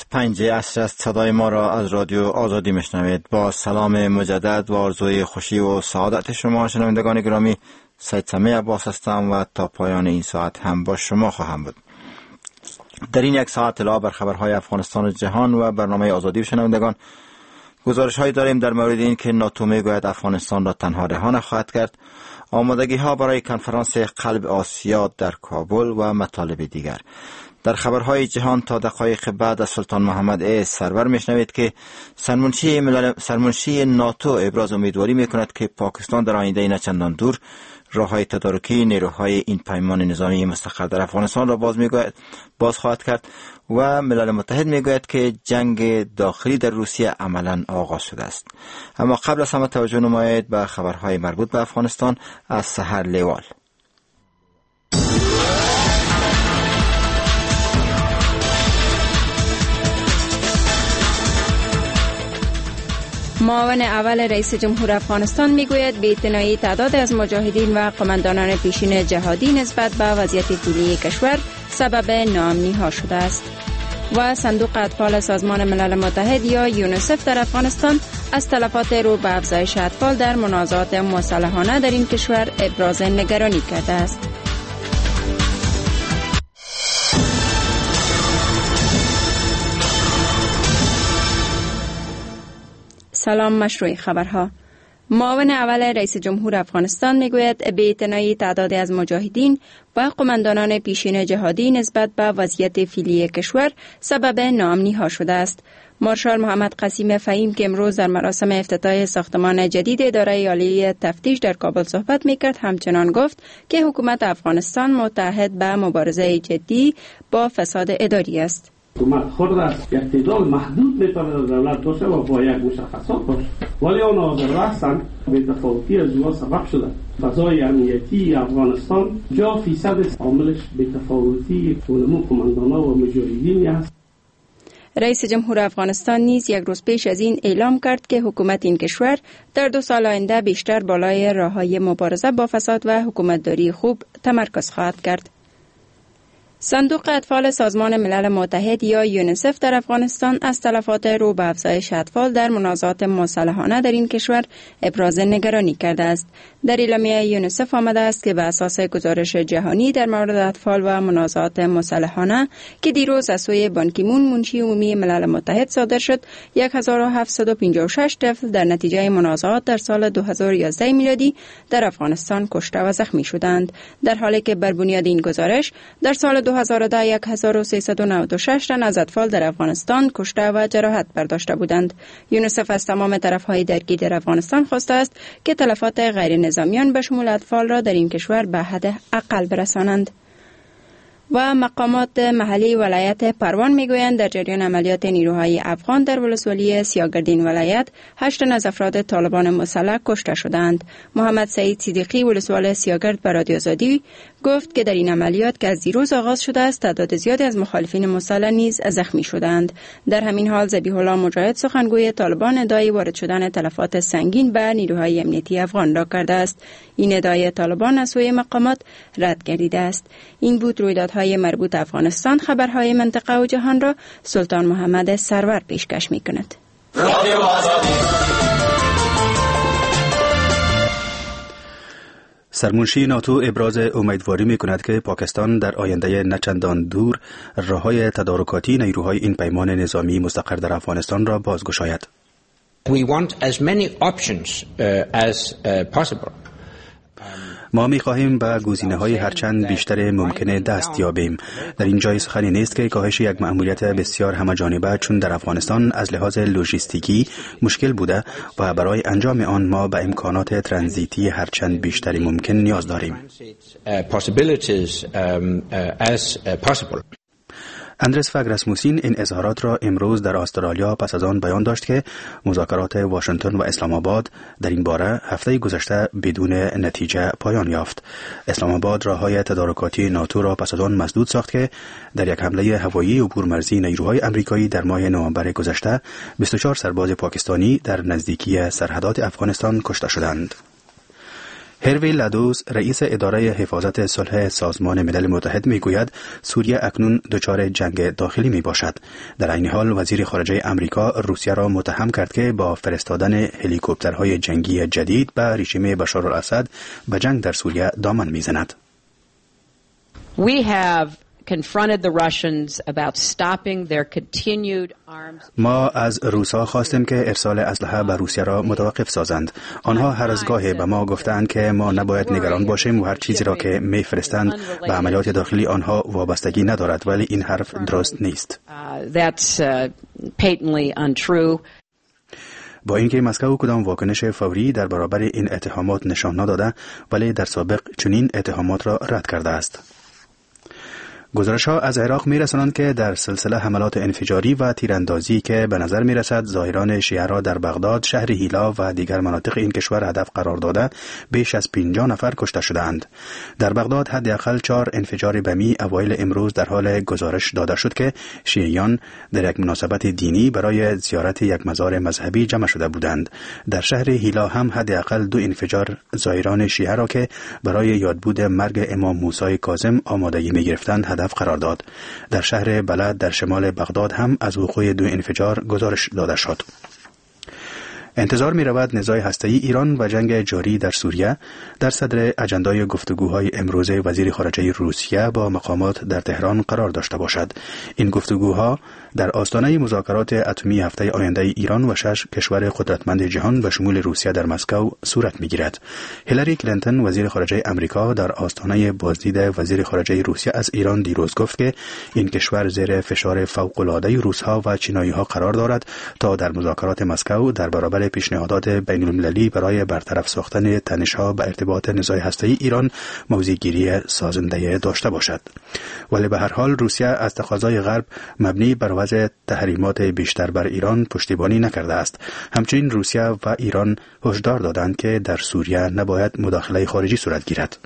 5 عصر است. صدای ما را از رادیو آزادی میشنوید. با سلام مجدد و آرزوی خوشی و سعادت شما شنوندگان گرامی، سید سمیع عباس هستم و تا پایان این ساعت هم با شما خواهم بود. در این یک ساعت اطلاع بر خبرهای افغانستان و جهان و برنامه آزادی شنوندگان، گزارش هایی داریم در مورد این که ناتو میگوید افغانستان را تنها رها نخواهد کرد، آمادگی ها برای کنفرانس قلب آسیا در کابل و مطالب دیگر. در خبرهای جهان تا دقایق بعد از سلطان محمد سرور میشنوید که سرمنشی ناتو ابراز امیدواری میکند که پاکستان در آینده نه چندان دور راههای تدارکی نیروهای این پیمان نظامی مستقر در افغانستان را باز خواهد کرد و ملل متحد میگوید که جنگ داخلی در روسیه عملاً آغاز شده است. اما قبل از همه توجه نمایید به خبرهای مربوط به افغانستان از سحر لیوال. معاون اول رئیس جمهور افغانستان میگوید بی‌اعتنایی تعداد از مجاهدین و قماندانان پیشین جهادی نسبت به وضعیت فعلی کشور سبب ناامنی ها شده است. و صندوق اطفال سازمان ملل متحد یا یونیسف در افغانستان از تلفات رو به افزایش اطفال در منازعات مسلحانه در این کشور ابراز نگرانی کرده است. سلام، مشروع خبرها. معاون اول رئیس جمهور افغانستان میگوید بی‌اعتنایی تعدادی از مجاهدین و قماندانان پیشین جهادی نسبت به وضعیت فعلی کشور سبب ناامنی ها شده است. مارشال محمد قاسم فهیم که امروز در مراسم افتتاح ساختمان جدید اداره عالی تفتیش در کابل صحبت میکرد همچنان گفت که حکومت افغانستان متحد به مبارزه جدی با فساد اداری است. حکومت خود را یک تعداد محدود میتواند از دولت باشه و با یک مشخصات باشه، ولی آن حاضر هستند بی‌تفاوتی از جوا سبب شده. فضای امنیتی افغانستان جا فیصد عاملش بی‌تفاوتی علما کماندانا و مجاهدین است. رئیس جمهور افغانستان نیز یک روز پیش از این اعلام کرد که حکومت این کشور در 2 سال آینده بیشتر بالای راههای مبارزه با فساد و حکومتداری خوب تمرکز خواهد کرد. صندوق اطفال سازمان ملل متحد یا یونیسف در افغانستان از تلفات رو به افزایش اطفال در منازعات مسلحانه در این کشور ابراز نگرانی کرده است. در اعلامیه یونیسف آمده است که به اساس گزارش جهانی در مورد اطفال و منازعات مسلحانه که دیروز از سوی بان کی مون منشی عمومی ملل متحد صادر شد، 1756 طفل در نتیجه منازعات در سال 2011 میلادی در افغانستان کشته و زخمی شدند، در حالی که بر بنیاد این گزارش در سال 2010 1396 تن از اطفال در افغانستان کشته و جراحت برداشته بودند. یونیسف از تمام طرفهای درگیر در افغانستان خواسته است که تلفات غیر نظامیان به شمول اطفال را در این کشور به حد اقل برسانند. و مقامات محلی ولایت پروان میگویند در جریان عملیات نیروهای افغان در ولسوالی سیاگردین ولایت 8 تن از افراد طالبان مسلح کشته شدند. محمد سعید صدیقی ولسوال سیاگرد به رادیو آزادی گفت که در این عملیات که از دیروز آغاز شده است تعداد زیادی از مخالفین مسلح نیز زخمی شدند. در همین حال ذبیح الله مجاهد سخنگوی طالبان ادعای وارد شدن تلفات سنگین به نیروهای امنیتی افغان را کرده است. این ادعای طالبان از سوی مقامات رد گردیده است. این بود رویدادهای مربوط افغانستان. خبرهای منطقه و جهان را سلطان محمد سرور پیشکش می‌کند. سرمنشی ناتو ابراز امیدواری می‌کند که پاکستان در آینده نچندان دور راه‌های تدارکاتی نیروهای این پیمان نظامی مستقر در افغانستان را بازگشاید. We want as many options as possible. ما می‌خواهیم به گزینه‌های هرچند بیشتر ممکنه دست یابیم. در این جای سخنی نیست که کاهش یک مأموریت بسیار همه‌جانبه چون در افغانستان از لحاظ لوجستیکی مشکل بوده و برای انجام آن ما به امکانات ترانزیتی هرچند بیشتری ممکن نیاز داریم. اندرس فگ رسموسین این اظهارات را امروز در استرالیا پس از آن بیان داشت که مذاکرات واشنگتن و اسلام آباد در این باره هفته گذشته بدون نتیجه پایان یافت. اسلام آباد راههای تدارکاتی ناتو را پس از آن مسدود ساخت که در یک حمله هوایی عبورمرزی نیروهای آمریکایی در ماه نوامبر گذشته 24 سرباز پاکستانی در نزدیکی سرحدات افغانستان کشته شدند. هروی لادوس رئیس اداره حفاظت صلح سازمان ملل متحد میگوید سوریه اکنون دچار جنگ داخلی می باشد. در عین حال وزیر خارجه امریکا روسیه را متهم کرد که با فرستادن هلیکوپترهای جنگی جدید به رژیم بشار الاسد به جنگ در سوریه دامن میزند. We have confronted the Russians about stopping their continued arms. ما از روس‌ها خواستیم که ارسال اسلحه به روسیه را متوقف سازند. آنها هر از گاهی به ما گفتند که ما نباید نگران باشیم و هر چیزی را که می‌فرستند به عملیات داخلی آنها وابستگی ندارد، ولی این حرف درست نیست. That's patently untrue. با اینکه مسکو کدام واکنش فوری در برابر این اتهامات نشان نداده، ولی در سابق چنین اتهامات را رد کرده است. گزارش‌ها از عراق می‌رسانند که در سلسله حملات انفجاری و تیراندازی که به نظر می‌رسد ظاهران شیعه را در بغداد، شهر هیلا و دیگر مناطق این کشور هدف قرار داده، بیش از 50 نفر کشته شدند. در بغداد حداقل 4 انفجار بمی اوایل امروز در حال گزارش داده شد که شیعیان در یک مناسبت دینی برای زیارت یک مزار مذهبی جمع شده بودند. در شهر هیلا هم حداقل 2 انفجار ظاهران شیعه را که برای یادبود مرگ امام موسی کاظم آمادگی می‌گرفتند هدف قرار داد. در شهر بلد در شمال بغداد هم از وقوع 2 انفجار گزارش داده شد. انتظار می رود نزاع هسته‌ای ایران و جنگ جاری در سوریه در صدر اجندای گفتگوهای امروز وزیر خارجه روسیه با مقامات در تهران قرار داشته باشد. این گفتگوها در آستانه مذاکرات اتمی هفته آینده ایران و 6 کشور قدرتمند جهان به شمول روسیه در مسکو صورت می گیرد. هیلاری کلینتون وزیر خارجه امریکا در آستانه بازدید وزیر خارجه روسیه از ایران دیروز گفت که این کشور زیر فشار فوق‌العاده روس‌ها و چینایی‌ها قرار دارد تا در مذاکرات مسکو در برابر پیشنهادات بین‌المللی برای برطرف ساختن تنش‌ها به ارتباط نزاع هسته‌ای ایران موضع‌گیری سازنده داشته باشد. ولی به هر حال روسیه از تقاضای غرب مبنی بر وضع تحریمات بیشتر بر ایران پشتیبانی نکرده است. همچنین روسیه و ایران هشدار دادند که در سوریه نباید مداخله خارجی صورت گیرد.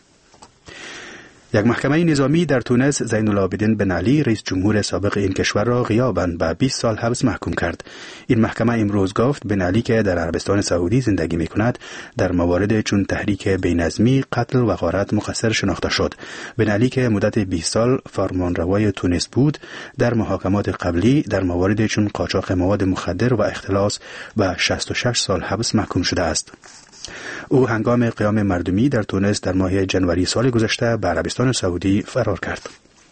یک محکمه نظامی در تونس زین العابدین بن علی رئیس جمهور سابق این کشور را غیاباً به 20 سال حبس محکوم کرد. این محکمه امروز گفت بن علی که در عربستان سعودی زندگی می‌کند در موارد چون تحریک بی‌نظمی، قتل و غارت مقصر شناخته شد. بن علی که مدت 20 سال فرمانروای تونس بود در محاکمات قبلی در موارد چون قاچاق مواد مخدر و اختلاس به 66 سال حبس محکوم شده است. او هنگام قیام مردمی در تونس در ماه جنوری سال گذشته به عربستان سعودی فرار کرد.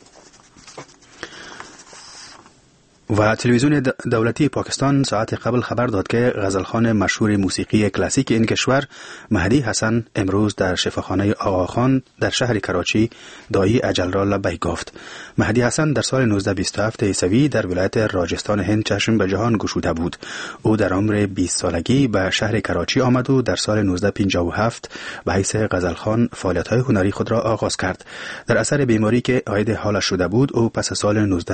و تلویزیون دولتی پاکستان ساعت قبل خبر داد که غزلخوان مشهور موسیقی کلاسیک این کشور مهدی حسن امروز در شفاخانه آقاخان در شهر کراچی داعی اجل را لبیک گفت. مهدی حسن در سال 1927 عیسوی در ولایت راجستان هند چشم به جهان گشوده بود. او در عمر 20 سالگی به شهر کراچی آمد و در سال 1957 به حیث غزلخوان فعالیت‌های هنری خود را آغاز کرد. در اثر بیماری که عاید حالش شده بود، او پس از سال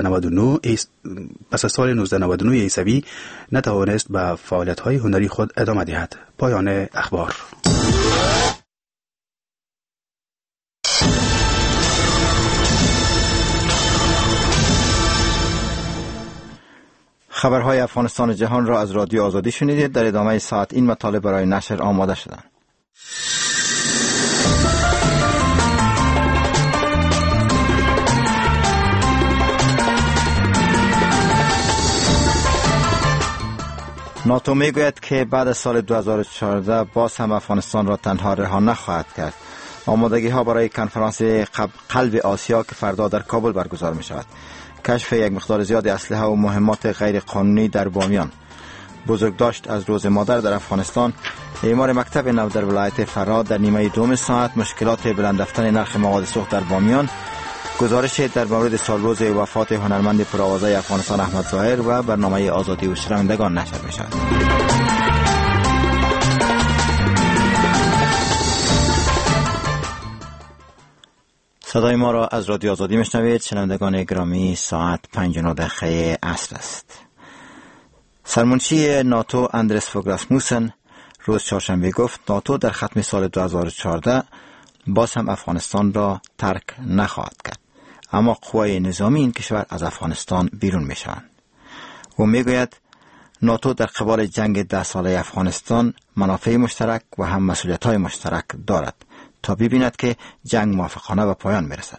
1999 عیسوی نتوانست به فعالیت‌های هنری خود ادامه دهد. پایان اخبار. خبرهای افغانستان و جهان را از رادیو آزادی شنیدید. در ادامه ساعت این مطالب برای نشر آماده شدند. ناتو میگوید که بعد از سال 2014 باز هم افغانستان را تنها رها نخواهد کرد. آمادگی ها برای کنفرانس قلب آسیا که فردا در کابل برگزار می شود. کشف یک مقدار زیاد اسلحه و مهمات غیر قانونی در بامیان. بزرگداشت از روز مادر در افغانستان. اعمار مکتب نو در ولایت فراد در نیمه دوم ساعت. مشکلات بلند رفتن نرخ مواد سوخت در بامیان. گزارش در مورد سالروز وفات هنرمند پرآوازه افغانستان احمد ظاهر و برنامه آزادی و شنوندگان نشر می شود. صدای ما را از رادیو آزادی میشنوید. شنوندگان گرامی، ساعت 5:09 عصر است. سرمنشی ناتو اندرس فوگ راسموسن روز چهارشنبه گفت ناتو در ختم سال 2014 باز هم افغانستان را ترک نخواهد کرد، اما قوای نظامی این کشور از افغانستان بیرون می شوند. او می گوید ناتو در قبال جنگ 10 ساله افغانستان منافع مشترک و هم مسئولیت‌های مشترک دارد تا ببیند که جنگ موافقانه به پایان میرسد.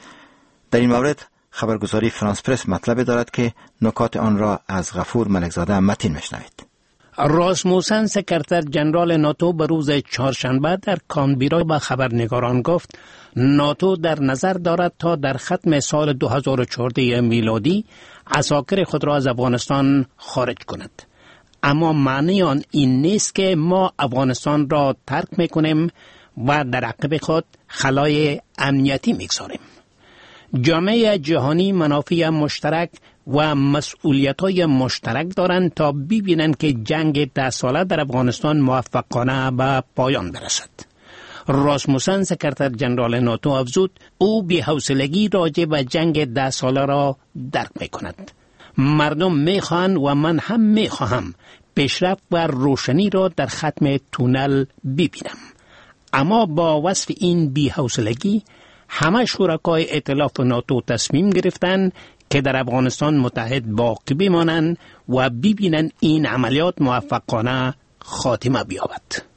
در این مورد خبرگزاری فرانس پرس مطلب دارد که نکات آن را از غفور ملکزاده متین میشنوید. راسموسن سکرتر جنرال ناتو به روز چهارشنبه در کانبرا به خبرنگاران گفت ناتو در نظر دارد تا در ختم سال 2014 میلادی عساکر خود را از افغانستان خارج کند. اما معنی آن این نیست که ما افغانستان را ترک میکنیم و در عقب خود خلای امنیتی میگذاریم. جامعه جهانی منافع مشترک و مسئولیت‌های مشترک دارند تا ببینند که جنگ 10 ساله در افغانستان موفقانه به پایان برسد. راسموسن سکرتر جنرال ناتو افزود او بی‌حوصلگی راجع به جنگ 10 ساله را درک می‌کند. مردم می‌خواهند و من هم می‌خواهم پیشرفت و روشنی را در ختم تونل ببینم. اما با وصف این بی‌حوصلگی همه شرکای ائتلاف ناتو تصمیم گرفتند که در افغانستان متحد باقی بمانند و ببینند این عملیات موفقانه خاتمه بیابد.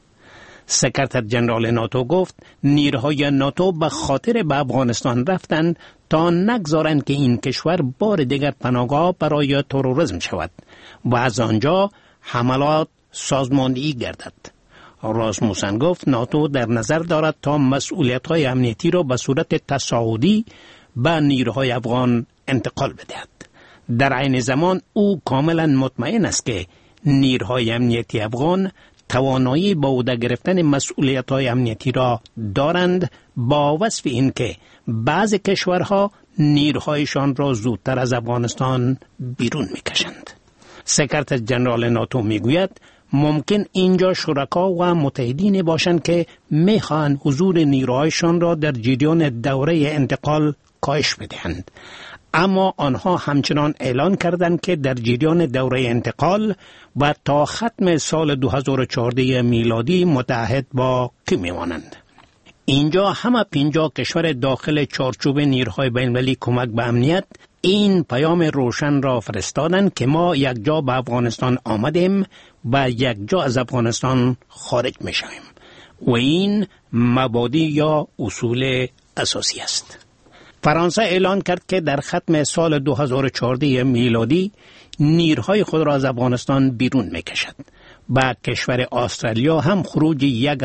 سکرتر جنرال ناتو گفت نیروهای ناتو به خاطر به افغانستان رفتند تا نگذارند که این کشور بار دیگر پناهگاه برای تروریسم شود و از آنجا حملات سازماندهی گردد. راسموسن گفت ناتو در نظر دارد تا مسئولیت‌های امنیتی را به صورت تصاعدی به نیروهای افغان انتقال بدهد. در عین زمان او کاملا مطمئن است که نیروهای امنیتی افغان توانایی به عهده گرفتن مسئولیت‌های امنیتی را دارند با وصف اینکه بعضی کشورها نیروهایشان را زودتر از افغانستان بیرون می‌کشند. سکرتر جنرال ناتو میگوید ممکن اینجا شرکا و متحدین باشند که میخواهند حضور نیروهایشان را در جریان دوره انتقال کاهش بدهند، اما آنها همچنان اعلان کردند که در جریان دوره انتقال و تا ختم سال 2014 میلادی متحد باقی میمانند. اینجا همه 50 کشور داخل چارچوب نیروهای بین‌المللی کمک به امنیت این پیام روشن را فرستادند که ما یک جا به افغانستان آمدیم و یک جا از افغانستان خارج میشویم و این مبادی یا اصول اساسی است. فرانسه اعلان کرد که در ختم سال 2014 میلادی نیروهای خود را از افغانستان بیرون میکشد. با کشور استرالیا هم خروج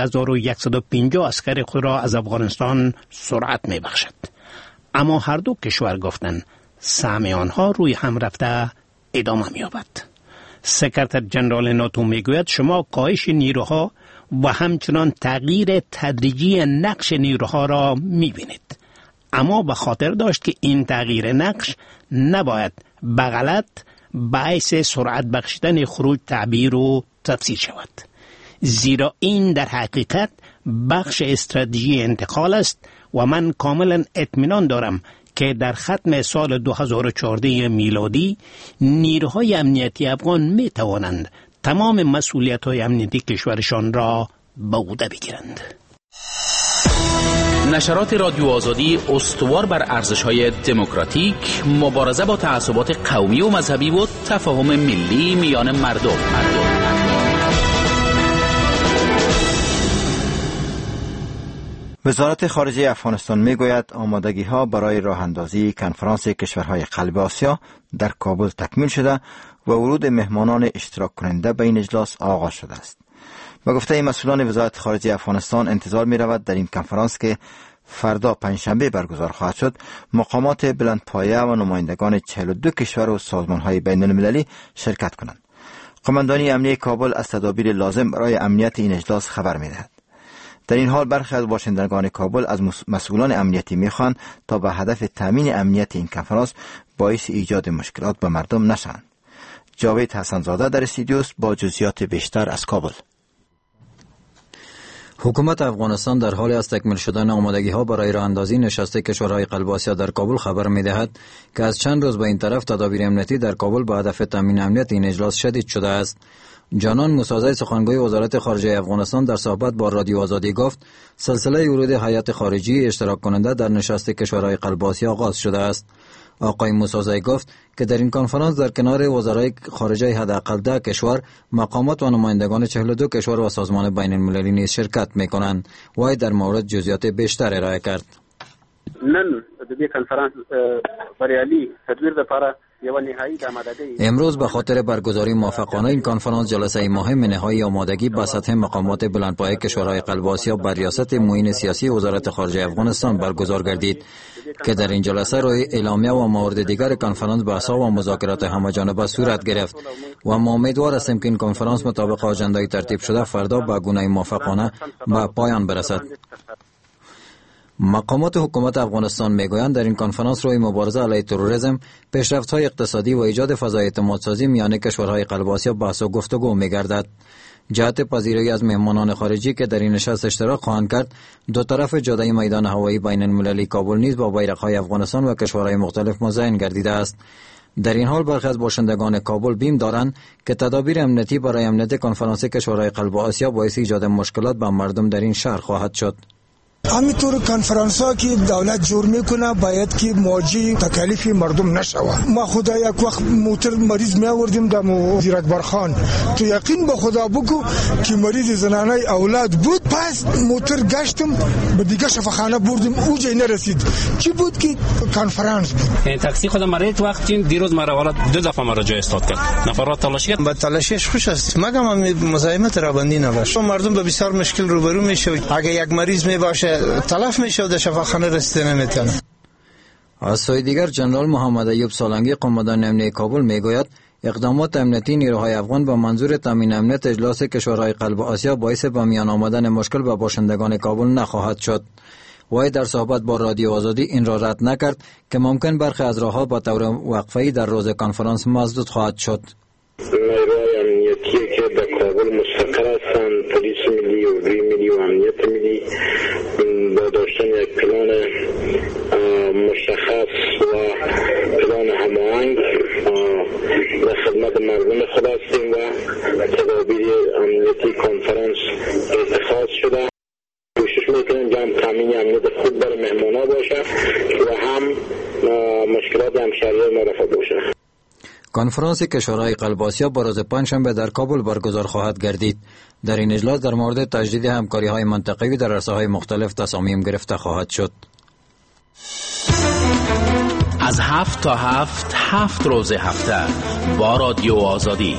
1150 عسکر خود را از افغانستان سرعت میبخشد. اما هر دو کشور گفتند سهم آنها روی هم رفته ادامه می‌یابد. سکرتر جنرال ناتو میگوید شما کاهش نیروها و همچنان تغییر تدریجی نقش نیروها را میبینید، اما به خاطر داشت که این تغییر نقش نباید به غلط باعث سرعت بخشیدن خروج تعبیر و تفسیر شود، زیرا این در حقیقت بخش استراتژی انتقال است و من کاملا اطمینان دارم که در ختم سال 2014 میلادی نیروهای امنیتی افغان می توانند تمام مسئولیت‌های امنیتی کشورشان را به عهده بگیرند. نشرات رادیو آزادی استوار بر ارزش‌های دموکراتیک، مبارزه با تعصبات قومی و مذهبی و تفاهم ملی میان مردم. وزارت خارجه افغانستان میگوید آمادگی‌ها برای راه اندازی کنفرانس کشورهای قلب آسیا در کابل تکمیل شده و ورود مهمانان اشتراک کننده به این اجلاس آغاز شده است. به گفته مسئولان وزارت خارجه افغانستان انتظار می رود در این کنفرانس که فردا پنجشنبه برگزار خواهد شد مقامات بلندپایه و نمایندگان 42 کشور و سازمان‌های بین‌المللی شرکت کنند. قماندانی امنیتی کابل از تدابیر لازم برای امنیت این اجلاس خبر می‌دهد. در این حال برخی از باشندگان کابل از مسئولان امنیتی می‌خواهند تا به هدف تامین امنیت این کنفرانس باعث ایجاد مشکلات به مردم نشوند. جاوید حسن‌زاده در استودیو با جزئیات بیشتر از کابل. حکومت افغانستان در حال از تکمیل شدن آمادگی‌ها برای راه اندازی نشست کشورهای قلب آسیا در کابل خبر می‌دهد که از چند روز به این طرف تدابیر امنیتی در کابل به هدف تامین امنیت این اجلاس شدید شده است. جانان موسازی سخنگوی وزارت خارجه افغانستان در صحبت با رادیو آزادی گفت سلسله ورود هیئت خارجی اشتراک کننده در نشست کشورهای قلب آسیا آغاز شده است. آقای موسازی گفت که در این کنفرانس در کنار وزرای خارجه حداقل 10 کشور مقامات و نمایندگان 42 کشور و سازمان بین المللی نیز شرکت میکنند. وای در مورد جزئیات بیشتر ارائه کرد. نن د دې کنفرانس بریالي تدبیر لپاره امروز به خاطر برگزاری موفقانه این کنفرانس جلسه مهم نهایی آمادگی به سطح مقامات بلندپایه کشورهای قلب آسیا بر ریاست معین سیاسی وزارت خارجه افغانستان برگزار گردید که در این جلسه روی اعلامیه و موارد دیگر کنفرانس بحث‌ها و مذاکرات همه‌جانبه صورت گرفت و ما امیدوار هستیم که این کنفرانس مطابق آژاندای ترتیب شده فردا به گونه موفقانه به پایان برسد. مقامات حکومت افغانستان میگویند در این کنفرانس روی مبارزه علیه تروریسم، پیشرفت‌های اقتصادی و ایجاد فضای اعتمادسازی میان کشورهای قلب آسیا بحث و گفتگو می‌گردد. جهت پذیرایی از مهمانان خارجی که در این نشست اشتراک خواهند کرد، دو طرف جاده میدان هوایی بین المللی کابل نیز با بیرق‌های افغانستان و کشورهای مختلف مزین گردیده است. در این حال برخی از باشندگان کابل بیم دارند که تدابیر امنیتی برای امنیت کنفرانس کشورهای قلب آسیا باعث ایجاد مشکلات به مردم در این شهر خواهد شد. همینطور کنفرانس ها که دولت جور میکنه باید که موجی تکالیف مردم نشوه. ما خدا یک وقت موتر مریض می آوردیم در وزیر اکبر خان، تو یقین به خدا بگو که مریض زنانه اولاد بود، پس موتر گشتم به دیگه شفاخانه بردیم اوجا نرسید. چی بود که کنفرانس بود؟ تاکسی خودم مرید وقتی دیروز مرا 2 دفعه مرا جای استاد کرد. نفرات تلاشی با تلاشیش خوش است، مگم مزاحمت را بندی نباشه. مردم به بسیار مشکل روبرو میشه. اگه یک مریض می باشه تلف میشه و در شفاخانه رسیده نمیتونه. از سوی دیگر جنرال محمد ایوب سالنگی قماندان امنیتی کابل میگوید اقدامات امنیتی نیروهای افغان با منظور تامین امنیت اجلاس کشورهای قلب آسیا باعث به میان آمدن مشکل به باشندگان کابل نخواهد شد. وی در صحبت با رادیو آزادی این را رد نکرد که ممکن برخی از راهها با طور وقفه‌ای در روز کنفرانس مسدود خواهد شد. نیروهای امنیتی که در کابل مستقر هستند، پلیس ملی و گری ملی و امنیت ملی، با داشتن یک پلان مشخص و پلان هماهنگ در خدمت مردم خود هستیم و تدابیر امنیتی کنفرانس اتخاذ شده. کوشش میکنیم جمع تامین امنیت خوب برای مهمانا باشه و هم مشکلات همشهریان ما رفع باشه. کنفرانس کشورهای قلب آسیا با روز پنجشنبه در کابل برگزار خواهد گردید. در این اجلاس در مورد تجدید همکاری‌های منطقه‌ای در عرصه‌های مختلف تصامیم گرفته خواهد شد. از 7 تا 7 روز هفته با رادیو آزادی.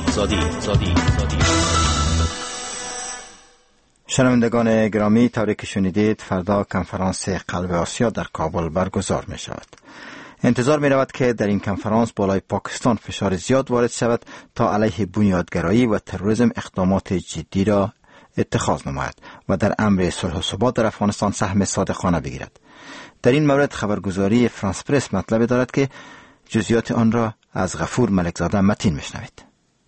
شنوندگان گرامی، طوری که شنیدید فردا کنفرانس قلب آسیا در کابل برگزار می شود. انتظار می رود که در این کنفرانس بالای پاکستان فشار زیاد وارد شود تا علیه بنیادگرایی و تروریسم اقدامات جدی را اتخاذ نماید و در امر صلح و ثبات در افغانستان سهم صادقانه بگیرد. در این مورد خبرگزاری فرانس پرس مطلب دارد که جزئیات آن را از غفور ملکزاده متین میشنوید.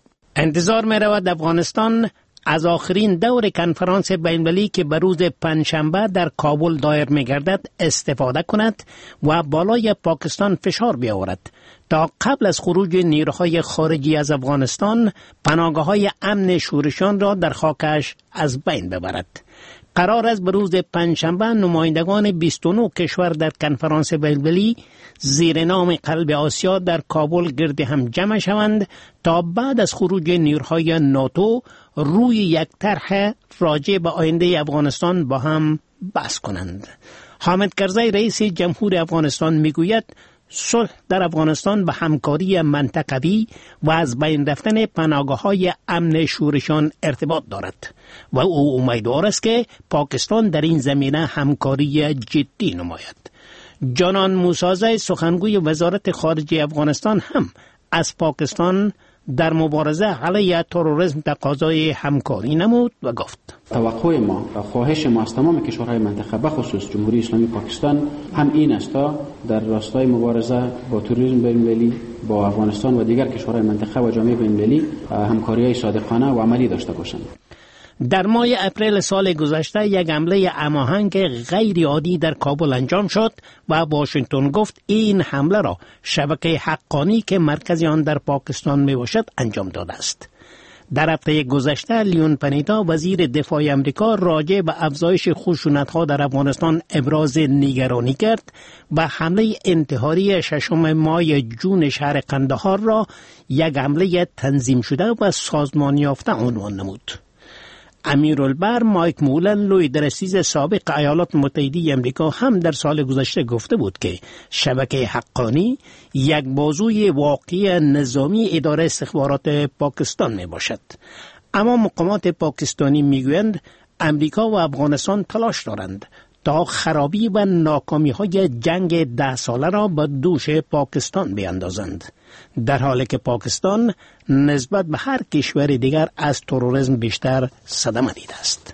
انتظار می رود افغانستان از آخرین دور کنفرانس بین‌المللی که به روز پنجشنبه در کابل دایر می‌گردد استفاده کند و بالای پاکستان فشار بیاورد تا قبل از خروج نیروهای خارجی از افغانستان پناهگاه‌های امن شورشان را در خاکش از بین ببرد. قرار است به روز پنجشنبه نمایندگان 29 کشور در کنفرانس بین‌المللی زیر نام قلب آسیا در کابل گرد هم جمع شوند تا بعد از خروج نیروهای ناتو روی یک طرح راجع به آینده افغانستان با هم بحث کنند. حامد کرزی رئیس جمهور افغانستان میگوید صلح در افغانستان به همکاری منطقوی و از بین رفتن پناهگاه‌های امن شورشان ارتباط دارد و او امیدوار است که پاکستان در این زمینه همکاری جدی نماید. جانان موسازی سخنگوی وزارت خارجه افغانستان هم از پاکستان در مبارزه علیه تروریسم تقاضای همکاری نمود و گفت توقع ما و خواهش ما از تمام کشورهای منطقه به خصوص جمهوری اسلامی پاکستان هم این است تا در راستای مبارزه با تروریسم بین‌المللی با افغانستان و دیگر کشورهای منطقه و جامعه بین‌المللی همکاری‌های صادقانه و عملی داشته باشند. در ماه اپریل سال گذشته یک حمله هماهنگ غیر عادی در کابل انجام شد و واشنگتن گفت این حمله را شبکه حقانی که مرکز آن در پاکستان می باشد انجام داده است. در هفته گذشته لیون پنیتا وزیر دفاع امریکا راجع به افزایش خشونت‌ها در افغانستان ابراز نگرانی کرد و حمله انتحاری 6 ماه جون شهر قندهار را یک حمله تنظیم شده و سازمان یافته عنوان نمود. امیرالبر مایک مولن لوی درستیز سابق ایالات متحده امریکا هم در سال گذشته گفته بود که شبکه حقانی یک بازوی واقعی نظامی اداره استخبارات پاکستان می باشد. اما مقامات پاکستانی می گویند امریکا و افغانستان تلاش دارند تا خرابی و ناکامی های جنگ 10 ساله را به دوش پاکستان بیاندازند، در حالی که پاکستان نسبت به هر کشور دیگر از تروریسم بیشتر صدمه دیده است.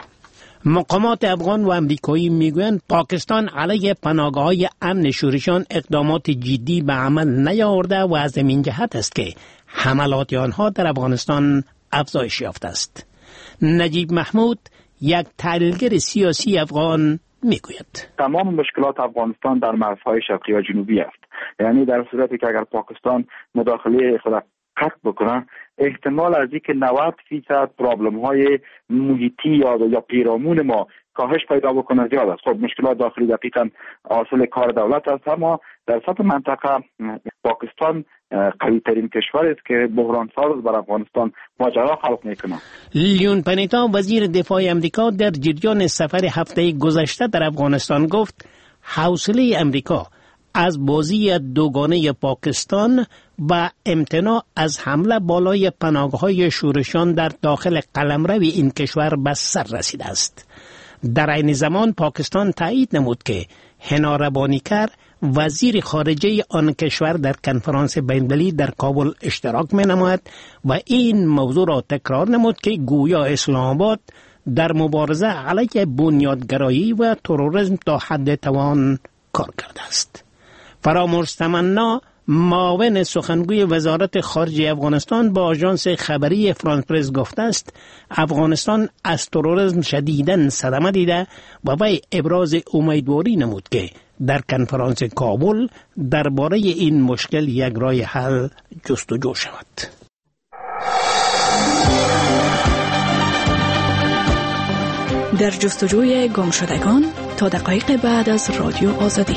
مقامات افغان و امریکایی میگویند پاکستان علیه پناهگاه‌های امن شورشیان اقدامات جدی به عمل نیاورده و از این جهت است که حملات آنها در افغانستان افزایش یافته است. نجیب محمود یک تحلیلگر سیاسی افغان میگوید تمام مشکلات افغانستان در مرزهای شرقی و جنوبی است. یعنی در صورتی که اگر پاکستان مداخله خود قطع بکنه، احتمال از اینکه 90% پرابلم های محیطی یا پیرامون ما کاهش پیدا بکنه زیاد است. خب مشکلات داخلی دقیقاً حاصل کار دولت است، اما در سطح منطقه پاکستان قوی ترین کشور است که بحران ساز بر افغانستان ماجرا خلق میکنه. لیون پنیتا وزیر دفاع امریکا در جریان سفر هفته گذشته در افغانستان گفت حوصله امریکا از بازی دوگانه پاکستان و امتناع از حمله بالای پناهگاه‌های شورشیان در داخل قلمرو این کشور به سر رسیده است. در این زمان پاکستان تایید نمود که حنا ربانیکر وزیر خارجه آن کشور در کنفرانس بین‌المللی در کابل اشتراک می‌نماید و این موضوع را تکرار نمود که گویا اسلام آباد در مبارزه علیه بنیادگرایی و تروریسم تا حد توان کار کرده است. فرامرز تمنا معاون سخنگوی وزارت خارجه افغانستان با آژانس خبری فرانس پرس گفته است افغانستان از تروریسم شدیداً صدمه دیده و وی ابراز امیدواری نمود که در کنفرانس کابل درباره این مشکل یک راه حل جستجو شود. در جستجوی گمشدگان تا دقایق بعد از رادیو آزادی.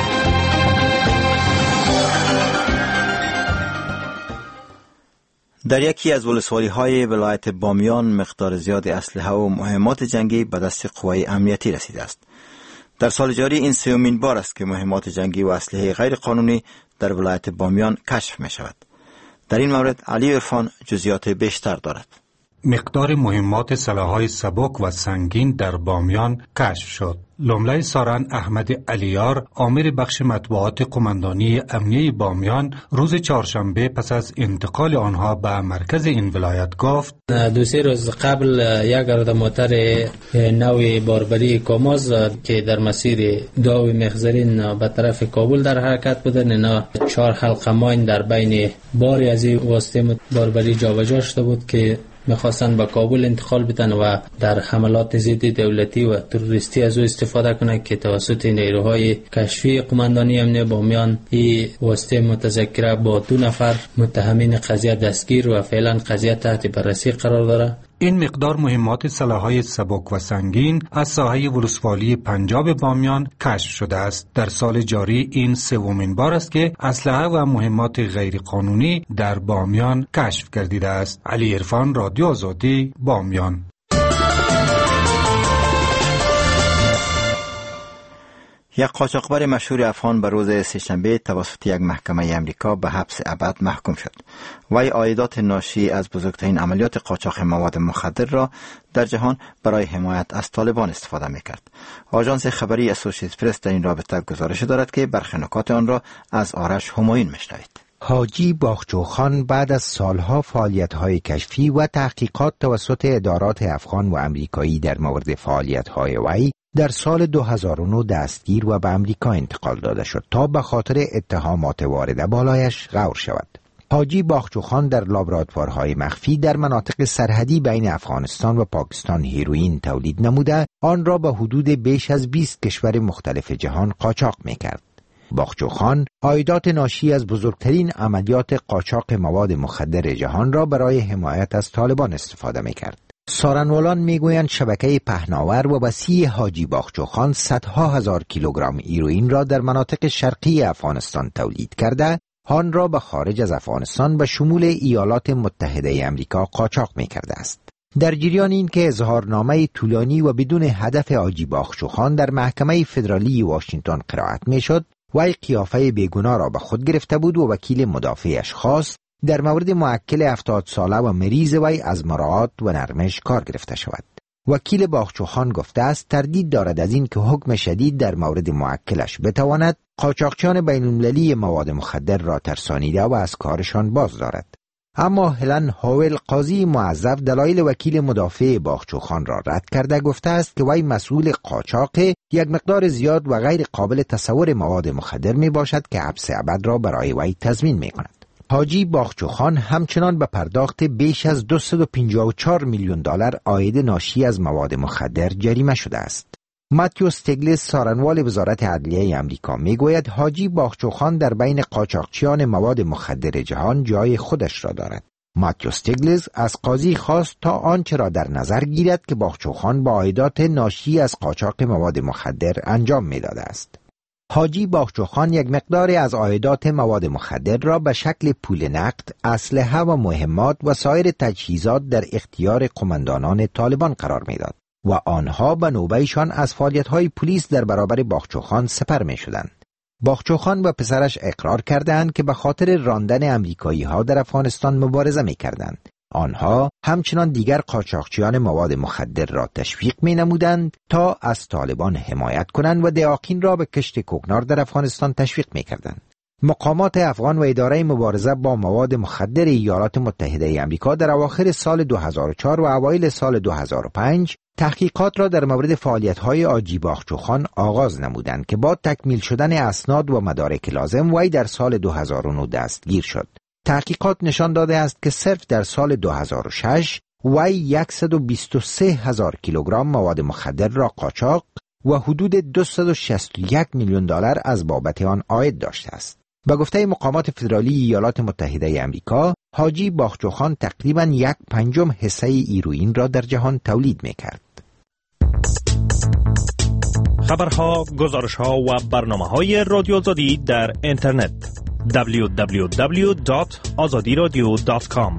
در یکی از ولسوالی‌های ولایت بامیان مقدار زیاد اسلحه و مهمات جنگی به دست قوای امنیتی رسیده است. در سال جاری این سومین بار است که مهمات جنگی و اسلحه غیر قانونی در ولایت بامیان کشف می شود. در این مورد علی عرفان جزئیات بیشتر دارد. مقدار مهمات سلاح‌های سبک و سنگین در بامیان کشف شد. لومړی سارن احمد علیار آمر بخش مطبوعات قماندانی امنیه بامیان روز چهارشنبه پس از انتقال آنها به مرکز این ولایت گفت 2-3 روز قبل یک عرض موتر نوع باربری کاماز که در مسیر داو مخزرین به طرف کابل در حرکت بودن، اینا 4 حلقه ماین در بین باری از این واسطه باربری جابجا شده بود که میخواستن به کابل انتقال بدن و در حملات ضد دولتی و تروریستی از او استفاده کنند که توسط نیروهای کشفی قماندانی امنیه بامیان این واسطه متذکره با 2 نفر متهمین قضیه دستگیر و فعلا قضیه تحت بررسی قرار داره. این مقدار مهمات سلاح‌های سبک و سنگین از ساحه ولسوالی پنجاب بامیان کشف شده است. در سال جاری این سومین بار است که اسلحه و مهمات غیر قانونی در بامیان کشف گردیده است. علی عرفان، رادیو آزادی، بامیان. یک قاچاقبر مشهور افغان به روز سه‌شنبه توسط یک محکمه امریکا به حبس ابد محکوم شد. وی عایدات ناشی از بزرگترین عملیات قاچاق مواد مخدر را در جهان برای حمایت از طالبان استفاده می‌کرد. آژانس خبری اسوسییتد پرس در این رابطه گزارش دارد که برخی نکات آن را از آرش همایون میشنوید. حاجی باغچوخان بعد از سالها فعالیت‌های کشفی و تحقیقات توسط ادارات افغان و امریکایی در مورد فعالیت‌های وی در سال 2009 دستگیر و به امریکا انتقال داده شد تا به خاطر اتهامات وارده بالایش غور شود. حاجی باغچوخان در لابراتوارهای مخفی در مناطق سرحدی بین افغانستان و پاکستان هیروئین تولید نموده آن را به حدود بیش از 20 کشور مختلف جهان قاچاق می‌کرد. باغچوخان عایدات ناشی از بزرگترین عملیات قاچاق مواد مخدر جهان را برای حمایت از طالبان استفاده می‌کرد. سارنوالان میگویند شبکه پهناور و وسیع حاجی باغچوخان صدها هزار کیلوگرم هیروئین را در مناطق شرقی افغانستان تولید کرده، آن را به خارج از افغانستان به شمول ایالات متحده آمریکا قاچاق می‌کرده است. در جریان این که اظهارنامه طولانی و بدون هدف حاجی باغچوخان در محکمه فدرالی واشنگتن قرائت می‌شد، وی قیافه بیگناه را به خود گرفته بود و وکیل مدافعش خواست در مورد موکل 70 ساله و مریض وی از مراعات و نرمش کار گرفته شود. وکیل باغچوخان گفته است تردید دارد از این که حکم شدید در مورد موکلش بتواند قاچاقچیان بین‌المللی مواد مخدر را ترسانیده و از کارشان باز دارد. اما هلن هاول قاضی معذب دلایل وکیل مدافع باغچوخان را رد کرده گفته است که وی مسئول قاچاق یک مقدار زیاد و غیر قابل تصور مواد مخدر می باشد که حبس ابد را برای وی تضمین می کند. حاجی باغچوخان همچنان به پرداخت بیش از 254 میلیون دلار عاید ناشی از مواد مخدر جریمه شده است. ماتیو استگلز سارنوال وزارت عدلیه آمریکا میگوید حاجی باغچوخان در بین قاچاقچیان مواد مخدر جهان جای خودش را دارد. ماتیو استگلز از قاضی خواست تا آنچه را در نظر گیرد که باغچوخان با عایدات ناشی از قاچاق مواد مخدر انجام میداده است. حاجی باغچوخان یک مقدار از عایدات مواد مخدر را به شکل پول نقد، اسلحه و مهمات و سایر تجهیزات در اختیار قماندانان طالبان قرار میداد و آنها به نوبهشان از فعالیت‌های پلیس در برابر باغچوخان سپر می‌شدند. باغچوخان و پسرش اقرار کردند که به خاطر راندن امریکایی‌ها در افغانستان مبارزه می‌کردند. آنها همچنان دیگر قاچاقچیان مواد مخدر را تشویق می‌نمودند تا از طالبان حمایت کنند و دعاقین را به کشت کوکنار در افغانستان تشویق می‌کردند. مقامات افغان و اداره مبارزه با مواد مخدر ایالات متحده آمریکا در اواخر سال 2004 و اوایل سال 2005 تحقیقات را در مورد فعالیت‌های حاجی باغچوخان آغاز نمودند که با تکمیل شدن اسناد و مدارک لازم وی در سال 2009 دستگیر شد. تحقیقات نشان داده است که صرف در سال 2006 وی 123,000 کیلوگرم مواد مخدر را قاچاق و حدود 261 میلیون دلار از بابت آن عاید داشته است. به گفته مقامات فدرالی ایالات متحده آمریکا، حاجی باغچوخان تقریباً 1/5 حصه هیروئین را در جهان تولید می‌کرد. خبرها، گزارش‌ها و برنامه‌های رادیو آزادی در اینترنت www.azadiradio.com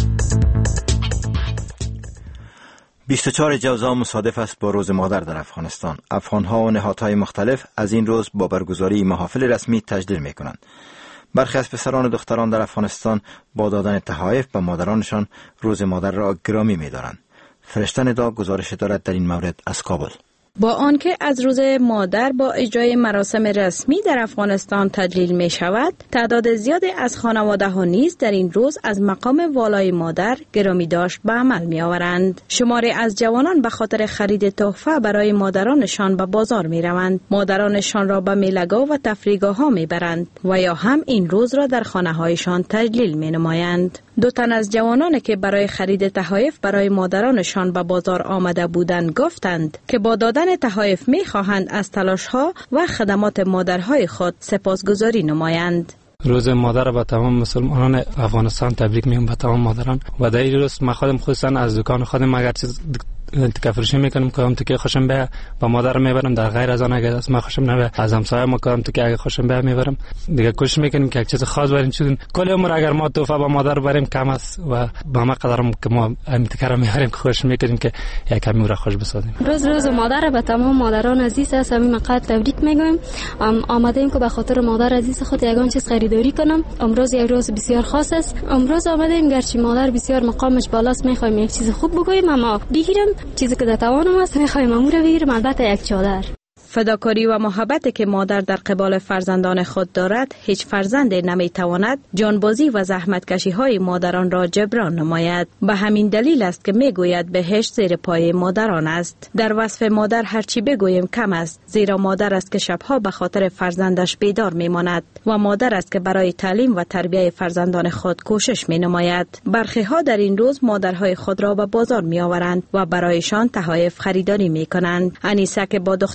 24 جوزا مصادف است با روز مادر در افغانستان. افغان‌ها و نهادهای مختلف از این روز با برگزاری محافل رسمی تجلیل می‌کنند. برخی از پسران و دختران در افغانستان با دادن تحائف به مادرانشان روز مادر را گرامی می‌دارند. فرشته ندا گزارش دارد در این مورد از کابل. با آنکه از روز مادر با اجرای مراسم رسمی در افغانستان تجلیل می شود، تعداد زیادی از خانواده ها نیز در این روز از مقام والای مادر گرامی داشت به عمل می آورند. شماری از جوانان به خاطر خرید تحفه برای مادرانشان به بازار می روند. مادرانشان را به میله‌ها و تفریحگاه ها می برند و یا هم این روز را در خانه هایشان تجلیل می نمایند. 2 تن از جوانانی که برای خرید تحائف برای مادرانشان به بازار آمده بودند گفتند که با دادن تحائف می خواهند از تلاش ها و خدمات مادرهای خود سپاسگزاری نمایند. روز مادر به تمام مسلمانان افغانستان تبریک میگم، به تمام مادران. و در این روز ما خودم خصوصا از دکان خودم اگر چیز تکفرشی میکنم کدام تکی خوشم به با مادر میبرم، در غیر از آن اگر از ما خوشم نبه از همسایه ما کدام تکی اگر خوشم به میبرم. دیگه کوشش میکنیم که یک چیز خاص بریم، چون کل عمر اگر ما تحفه با مادر بریم کم است و با ما قدرم که ما امتکار میاریم که خوش میکنیم که یک کمی را خوش بسازیم. روز مادر به تمام مادران عزیز از همین مقام تبریک میگم. آماده ایم که به خاطر مادر عزیز خود یگان چیز خریداری کنم. امروز یک روز بسیار خاص است. امروز آماده ایم گرچه مادر بسیار مقامش بالاست میخوایم یک چیز خوب بگوییم، اما بگیرم چیزی که در توانم است میخوایم امور بگیرم، البته یک چادر. فداکاری و محبتی که مادر در قبال فرزندان خود دارد، هیچ فرزند نمیتواند جانبازی و زحمتکشی های مادران را جبران نماید. به همین دلیل است که میگوید بهشت زیر پای مادران است. در وصف مادر هرچی بگوییم کم است، زیرا مادر است که شبها به خاطر فرزندش بیدار میماند و مادر است که برای تعلیم و تربیت فرزندان خود کوشش مینماید. برخی ها در این روز مادرهای خود را به بازار میآورند و برایشان تحائف خریداری میکنند. انیسه که با دخترش به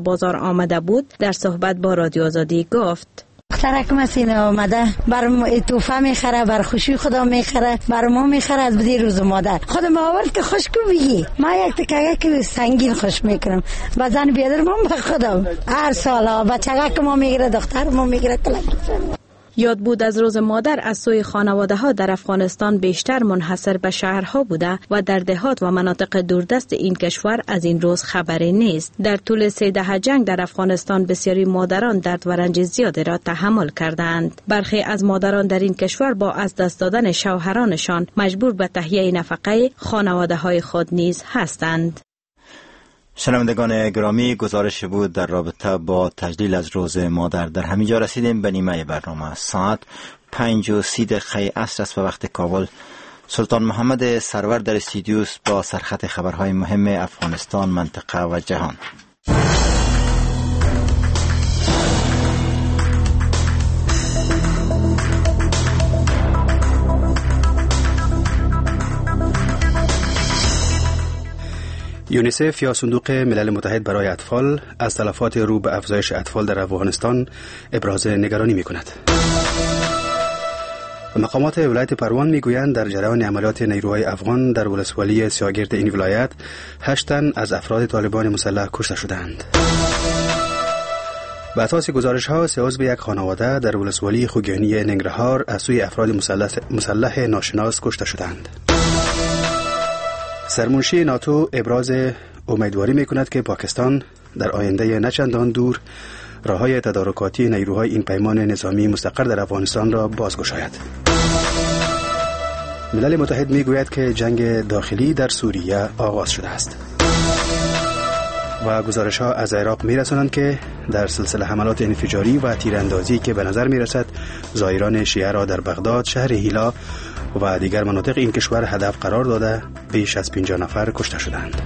بازار آمده بود در صحبت با رادیو آزادی گفت: دخترک مسینه آمده برام توفه میخره، بر خوشی خدا میخره، بر ما میخره از بدی روز مادر. خودم آورد که خوشکو بگی ما یک تکه که سنگین خوش میکنم با زن بیادر ما به خودم هر سال بچه که ما میگیره دختر ما میگیره کلک. یاد بود از روز مادر از سوی خانواده ها در افغانستان بیشتر منحصر به شهرها بوده و در دهات و مناطق دوردست این کشور از این روز خبری نیست. در طول 3 دهه جنگ در افغانستان بسیاری مادران درد و رنج زیادی را تحمل کردند. برخی از مادران در این کشور با از دست دادن شوهرانشان مجبور به تهیه نفقه خانواده های خود نیز هستند. شنوندگان گرامی، گزارش بود در رابطه با تجلیل از روز مادر. در همینجا رسیدیم به نیمه برنامه. ساعت 5:30 عصر است به وقت کابل. سلطان محمد سرور در استودیو با سرخط خبرهای مهم افغانستان، منطقه و جهان. یونیسف یا صندوق ملل متحد برای اطفال از تلفات رو به افزایش اطفال در افغانستان ابراز نگرانی می‌کند. مقامات ولایت پروان میگویند در جریان عملیات نیروهای افغان در ولسوالی سیاگرد این ولایت 8 تن از افراد طالبان مسلح کشته شدند. به اساس گزارش‌ها 3 عضو یک خانواده در ولسوالی خوگیانی ننگرهار از سوی افراد مسلح ناشناس کشته شدند. سرمنشی ناتو ابراز امیدواری می‌کند که پاکستان در آینده نچندان دور راه‌های تدارکاتی نیروهای این پیمان نظامی مستقر در افغانستان را بازگشاید. ملل متحد می‌گوید که جنگ داخلی در سوریه آغاز شده است. و گزارش‌ها از عراق می‌رسانند که در سلسله حملات انفجاری و تیراندازی که به نظر می‌رسد زائران شیعه را در بغداد، شهر هیلا و دیگر مناطق این کشور هدف قرار داده بیش از 50 نفر کشته شدند.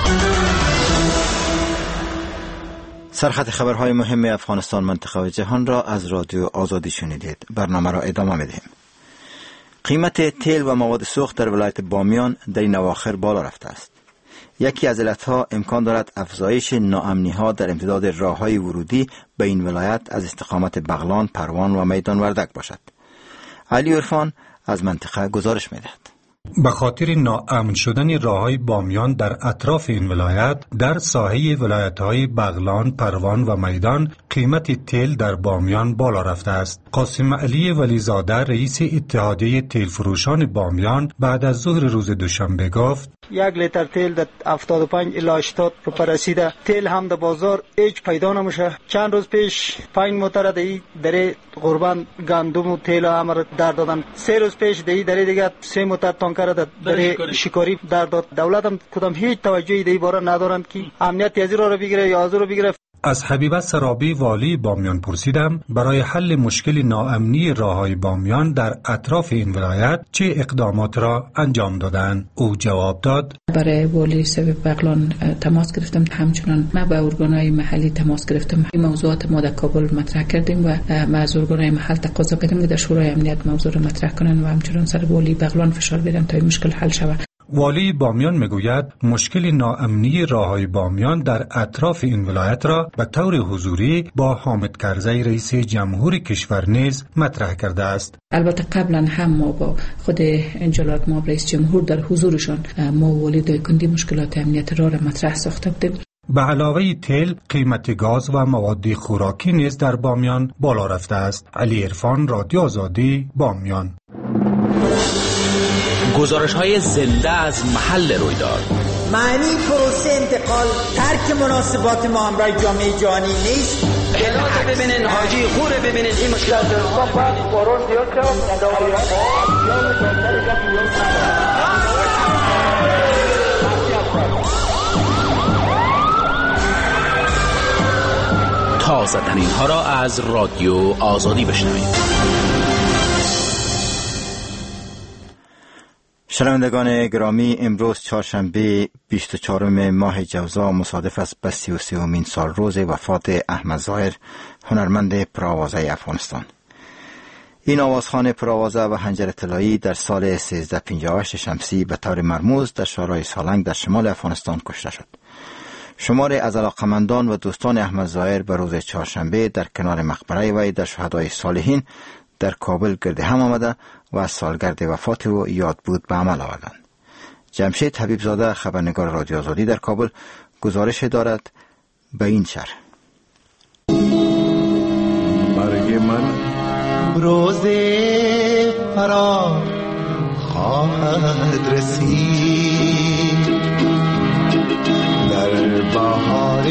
سرخط خبرهای مهم افغانستان، منطقه و جهان را از رادیو آزادی شنیدید. برنامه را ادامه می‌دهیم. قیمت تیل و مواد سوخت در ولایت بامیان در این اواخر بالا رفته است. یکی از علتها امکان دارد افزایش ناامنی‌ها در امتداد راه‌های ورودی به این ولایت از استقامت بغلان، پروان و میدان وردک باشد. علی عرفان از منطقه گزارش می‌دهد. به خاطر ناامن شدن راه‌های بامیان در اطراف این ولایت، در ساحه ولایت‌های بغلان، پروان و میدان قیمت تیل در بامیان بالا رفته است. قاسم علی ولیزاده رئیس اتحادیه تیل فروشان بامیان بعد از ظهر روز دوشنبه گفت: 1 لیتر تیل در 75 الی 80 روپیه رسیده. تیل هم در بازار هیچ پیدا نمیشه. چند روز پیش 5 موتر در قربان گندم و تیل همه در دادن. 3 روز پیش در دیگه 3 موتر تانکر در شکاری در داد. دولت هم کدام هیچ توجهی در این باره ندارند که امنیت یازی رو بگیره یا آزو رو بگیره. از حبیبه سرابی والی بامیان پرسیدم برای حل مشکل ناامنی راه‌های بامیان در اطراف این ولایت چه اقدامات را انجام دادند. او جواب داد: برای والی سبب بغلان تماس گرفتم، همچنان ما با ارگان‌های محلی تماس گرفتم. این موضوعات ما در کابل مطرح کردیم و از ارگان‌های محل تقاضا کردیم که در شورای امنیت موضوع را مطرح کنند و همچنان سر والی بغلان فشار بیارن تا این مشکل حل شود. والی بامیان میگوید مشکل ناامنی راه‌های بامیان در اطراف این ولایت را به طور حضوری با حامد کرزی رئیس جمهور کشور نیز مطرح کرده است. البته قبلا هم ما با خود جلال مآب رئیس جمهور در حضورشان ما والی دایکندی مشکلات امنیت راه را مطرح ساخته بودیم. به علاوه تیل، قیمت گاز و مواد خوراکی نیز در بامیان بالا رفته است. علی عرفان، رادیو آزادی، بامیان. گزارش‌های زنده از محل رویداد. معنی پروسه انتقال ترک مناسبات ما همراه جامعه جهانی نیست. کلات ببینین، حاجی خور ببینین، این مشکلات تازه ترین ها را از رادیو آزادی بشنوید. شنوندگان گرامی، امروز چهارشنبه 24 ماه جوزا مصادف است به 33مین سال روز وفات احمد ظاهر، هنرمند پرآوازه افغانستان. این آوازخوان پرآوازه و حنجر طلایی در سال 1358 شمسی به طور مرموز در شورای سالنگ در شمال افغانستان کشته شد. شماری از علاقمندان و دوستان احمد ظاهر به روز چهارشنبه در کنار مقبره وی در شهدای صالحین در کابل گرد هم آمده و سالگرد وفات او یاد بود به عمل آوردند. جمشید حبیب زاده خبرنگار رادیو آزادی در کابل گزارش دارد به این شرح. مرگ من روز فرا خواهد رسید در بهار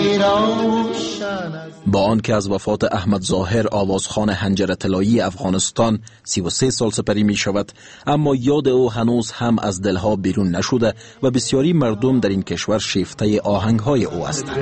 روشن. با آنکه از وفات احمد ظاهر آوازخوان حنجره طلایی افغانستان 33 سال سپری می شود، اما یاد او هنوز هم از دلها بیرون نشده و بسیاری مردم در این کشور شیفته آهنگهای او هستند.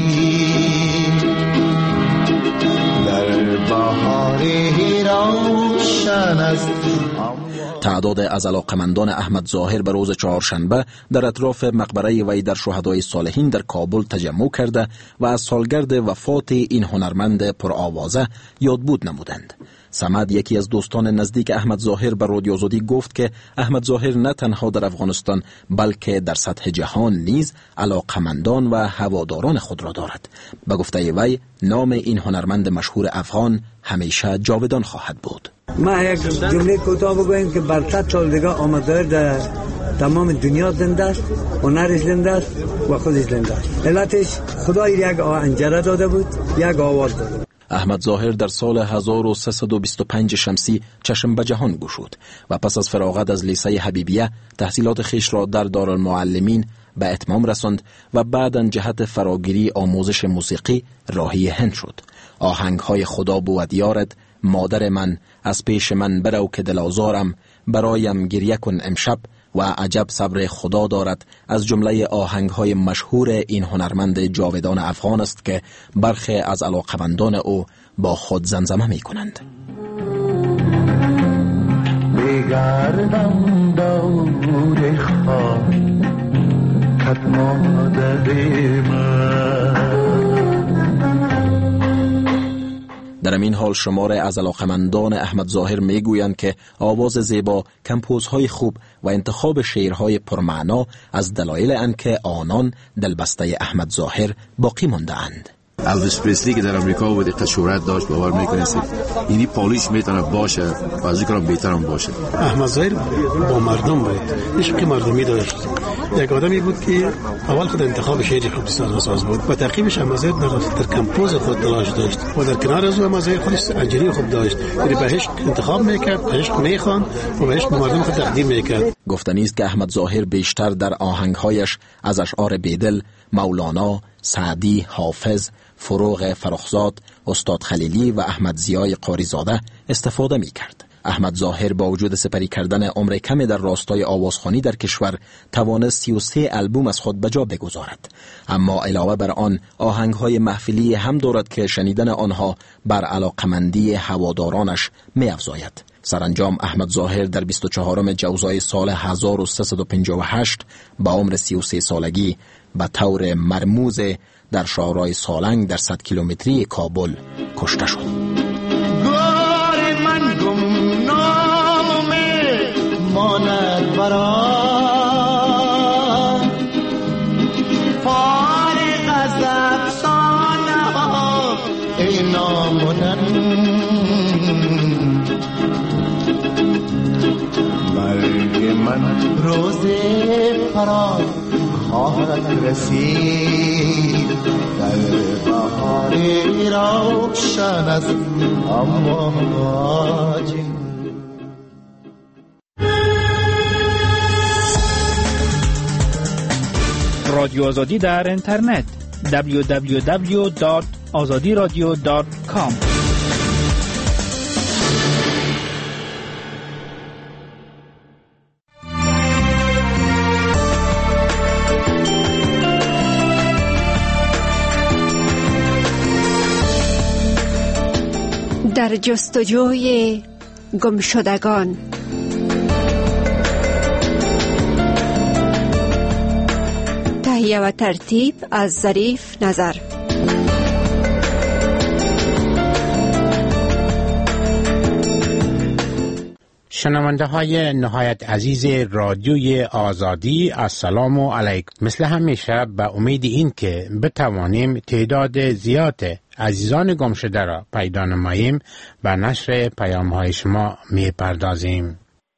تعداد از علاقمندان احمد ظاهر به روز چهارشنبه در اطراف مقبره وی در شهدای صالحین در کابل تجمع کرده و از سالگرد وفات این هنرمند پرآوازه یادبود نمودند. صمد، یکی از دوستان نزدیک احمد ظاهر، به رادیو آزادی گفت که احمد ظاهر نه تنها در افغانستان بلکه در سطح جهان نیز علاقمندان و هواداران خود را دارد. به گفته وی نام این هنرمند مشهور افغان همیشه جاودان خواهد بود. ما یک جمله کوتاه بگویم که بر 100 سال دیگه احمد ظاهر در تمام دنیا زنده است، هنرش زنده است و خودش زنده است. علتش خدا یک حنجره داده بود، یک آواز داده بود. احمد ظاهر در سال 1325 شمسی چشم به جهان گشود و پس از فراغت از لیسه حبیبیه تحصیلات خیش را در دارالمعلمین به اتمام رساند و بعداً جهت فراگیری آموزش موسیقی راهی هند شد. آهنگهای خدا بود یارد، مادر من، از پیش من برو که دل آزارم، برایم گریه کن امشب و عجب صبر خدا دارد از جمله آهنگهای مشهور این هنرمند جاودان افغان است که برخی از علاقمندان او با خود زمزمه می کنند. بگردم دور خاک کت مادر من. در این حال شماره از علاقمندان احمد ظاهر می گویند که آواز زیبا، کمپوزهای خوب و انتخاب شعرهای پرمعنا از دلایل ان که آنان دلبسته احمد ظاهر باقی مانده اند. الویس پرسلی که در امریکا بود اقدر شهرت داشت، باور میکنید اینی پالیش میتونه باشه و از اینکه بهتر هم باشه. احمد ظاهر با مردم بود، عشق مردمی داشت. یک آدمی بود که اول خود انتخاب شعر خوب ساز بود و تعقیبش احمد ظاهر در کمپوز خود تلاش داشت و در کنار از او احمد ظاهر خودش انجیلی خوب داشت، یعنی به عشق انتخاب میکرد، به عشق میخواند و به عشق مردم خود تقدیم میکرد. گفتنی است که احمد ظاهر بیشتر در آهنگهایش از اشعار بیدل، مولانا، سعدی، حافظ، فروغ فرخزاد، استاد خلیلی و احمد ضیای قاریزاده استفاده می کرد. احمد ظاهر با وجود سپری کردن عمر کمی در راستای آوازخوانی در کشور توانست 33 البوم از خود به جا بگذارد، اما علاوه بر آن آهنگهای محفلی هم دارد که شنیدن آنها بر علاقمندی هوادارانش می افزاید. سرانجام احمد ظاهر در 24 جوزای سال 1358 با عمر 33 سالگی به طور مرموز در شهرهای سالنگ در 100 کیلومتری کابل کشته شد. گور من گمنام ماند بران فارغ از افسانه ها ای نامونن. مرگ من روز فرار خواهد رسید در بهاری روشن از امواج. رادیو آزادی در اینترنت www.azadiradio.com. در جستجوی گمشدگان. تهیه و ترتیب از ظریف نظر. شنونده های نهایت عزیز رادیوی آزادی، السلام علیکم. مثل همیشه به امید این که بتوانیم تعداد زیاد عزیزان گم شده را پیدا نماییم به نشر پیام های شما می پردازیم.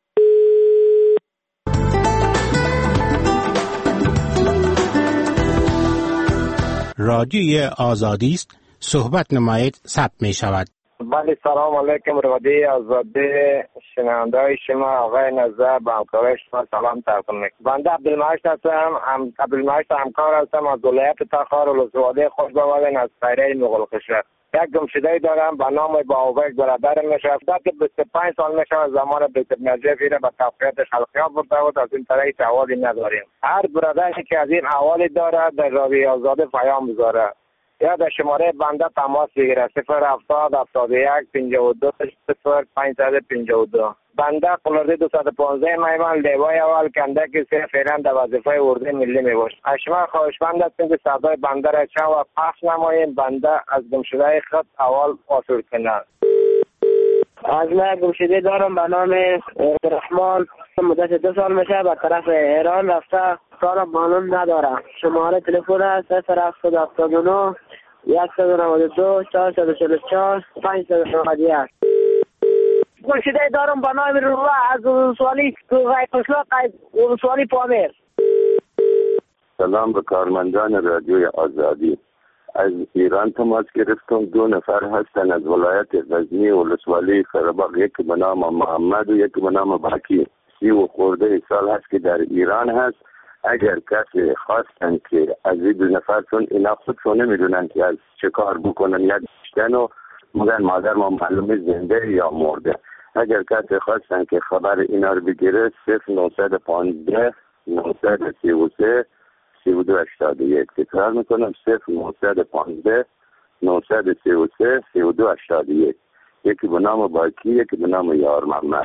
رادیوی آزادی است، صحبت نمایید، ثبت می شود. بله، سلام علیکم رادیوی آزادی، شنونده های شما آقای نظر به همکارای شما سلام تقدیم میکنم. بنده عبدالمجید هستم، عبدالمجید همکار هستم از ولایت تخار ولسوالی خوشبوادین از خیریه مغلقشهر. یک گمشده دارم به نام باوبک برادر میشه. که 25 سال میشه زمان بیت المجید فیره به تفقیت خلقیات برده بود، از این طریق احوالی نداریم. هر برادری که از این احوالی داره در رادیوی آزادی پیام بذاره یا در شماره بنده تماس بگیره 070 71 52 0552. بنده قلردی 215 میمن لیوای اول کندک سه فعلا در وظیفه اردوی ملی میباشد. شما خواهشمند هستیم که صدای بنده را چند و پخش نماییم، بنده از گمشده خط اول آسود کنند. از من گمشده دارم به نام رحمان، مدت 2 سال میشه به طرف ایران رفته، سالم معلوم ندارم. شماره تلفن است 0779 192 444 591. گمشده دارم به نام روح از ولسوالی ولسوالی پامیر. سلام به کارمندان رادیوی آزادی. از ایران تماس گرفتم. 2 نفر هستن از ولایت غزنی ولسوالی قره‌باغ، یکی به نام محمد و یکی به نام باکی. 30 خورده سال هست که در ایران هست. اگر کسی خواستن که از این 2 نفر، چون اینا خودشون نمیدونن که از چه کار بکنن یا داشتن و میگن مادر ما معلومه زنده یا مرده، اگر کسی خواستن که خبر اینا رو بگیره 0915 933 3281. تکرار میکنم 0915 933 3281. یکی به نام باکی، یکی به نام یار محمد.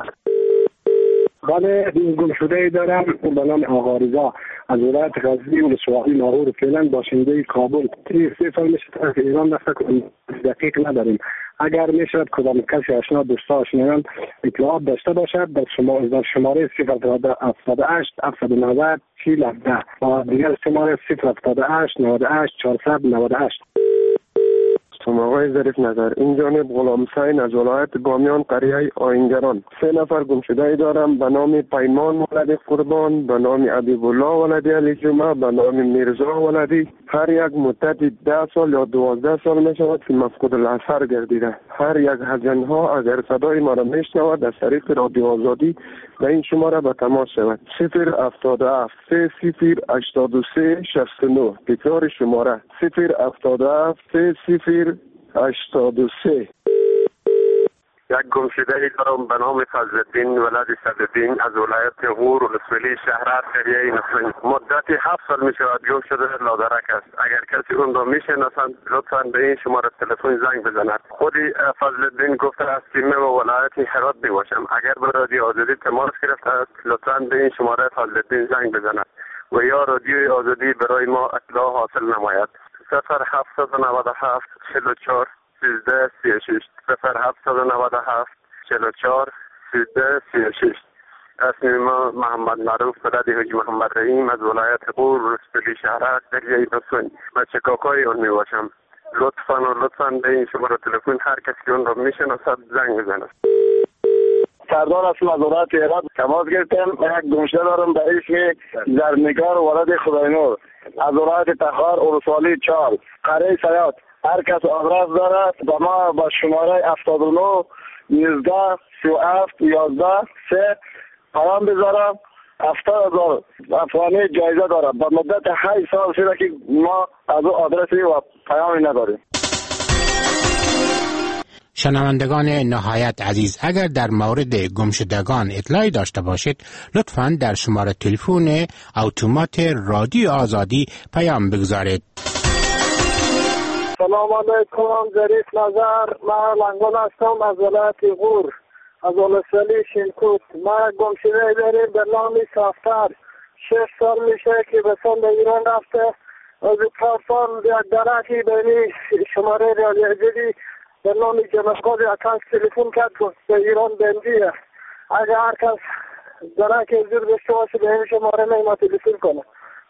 بله، گمشده دارم به نام آقا رضا از ولایت غزنی ولسوالی لاهور، فعلا باشنده کابل. 3 سال میشه طرف ایران رفته، دقیق نداریم. اگر میشود کدام کسی آشنا دوستا آشنایان اطلاعات داشته باشد در شماره 078 790 4017 و دیگر شماره 078 98 498. آقای ظریف نظر، این جانب غلام حسین از ولایت بامیان قریه آینگران. 3 نفر گمشده دارم به نام پیمان ولدی قربان، به نام حبیب الله ولدی علی جمعه، به نام میرزا ولدی. هر یک مدت 10 سال یا 12 سال می شود که مفقود الاثر گردیده. هر یک از اینها اگر صدای ما را میشنود از طریق رادیو آزادی به این شماره به تماس شود 077 3083 69. تکرار شماره 077 3083. یک گمشده دارم به نام فضلالدین ولد صدالدین از ولایت غور ولسوالی شهرت قریه نسرین. مدت 7 سال می شود گم شده، لادرک است. اگر کسی اون را میشناسند لطفا به این شماره تلفن زنگ بزند. خودی فضلالدین گفته است که من به ولایت هرات میباشم. اگر به رادیو آزادی تماس گرفته است لطفا به این شماره فضلالدین زنگ بزند و یا رادیو آزادی برای ما اطلاع حاصل نماید. 0797 44 13 36 0797 44 13 36. اسم ما محمد معروف پدر حاجی محمد رحیم از ولایت غور ولسوالی شهرت قریه نسرین. بچه کاکای اون می باشم. لطفاً به این شماره تلفن هر کسی که اون را میشناسد زنگ بزند. سردار هستم از ولایت هرات. تماس گرفتم. یک گمشده دارم به اسم زرنگار ولد خداینور از ولایت تخار ولسوالی 4 قریه سیاد. هر کس آدرس داره با ما با شماره 79 19 37 11 3 پیام بذارم. 70,000 افغانی جایزه داره. با مدت 8 سال شده که ما از او آدرسی و پیامی نداریم. شنوندگان نهایت عزیز، اگر در مورد گمشدگان اطلاعی داشته باشید لطفاً در شماره تلفن اتومات رادیو آزادی پیام بگذارید. سلام علیکم، ظریف نظر. من لنگان هستم از ولایت غور از ولسوالی شینکوت. ما گمشده داریم به نام سافتر. 6 سال میشه که به سند ایران رفته. از 4 سال یک درکی بینی شماره رادیو آزادی به نام جناب قاضی اکانس تلفن کرد به ایران بندیه. اگر هر کس داره که زور داشته باشه به این شماره ما تلفن کنه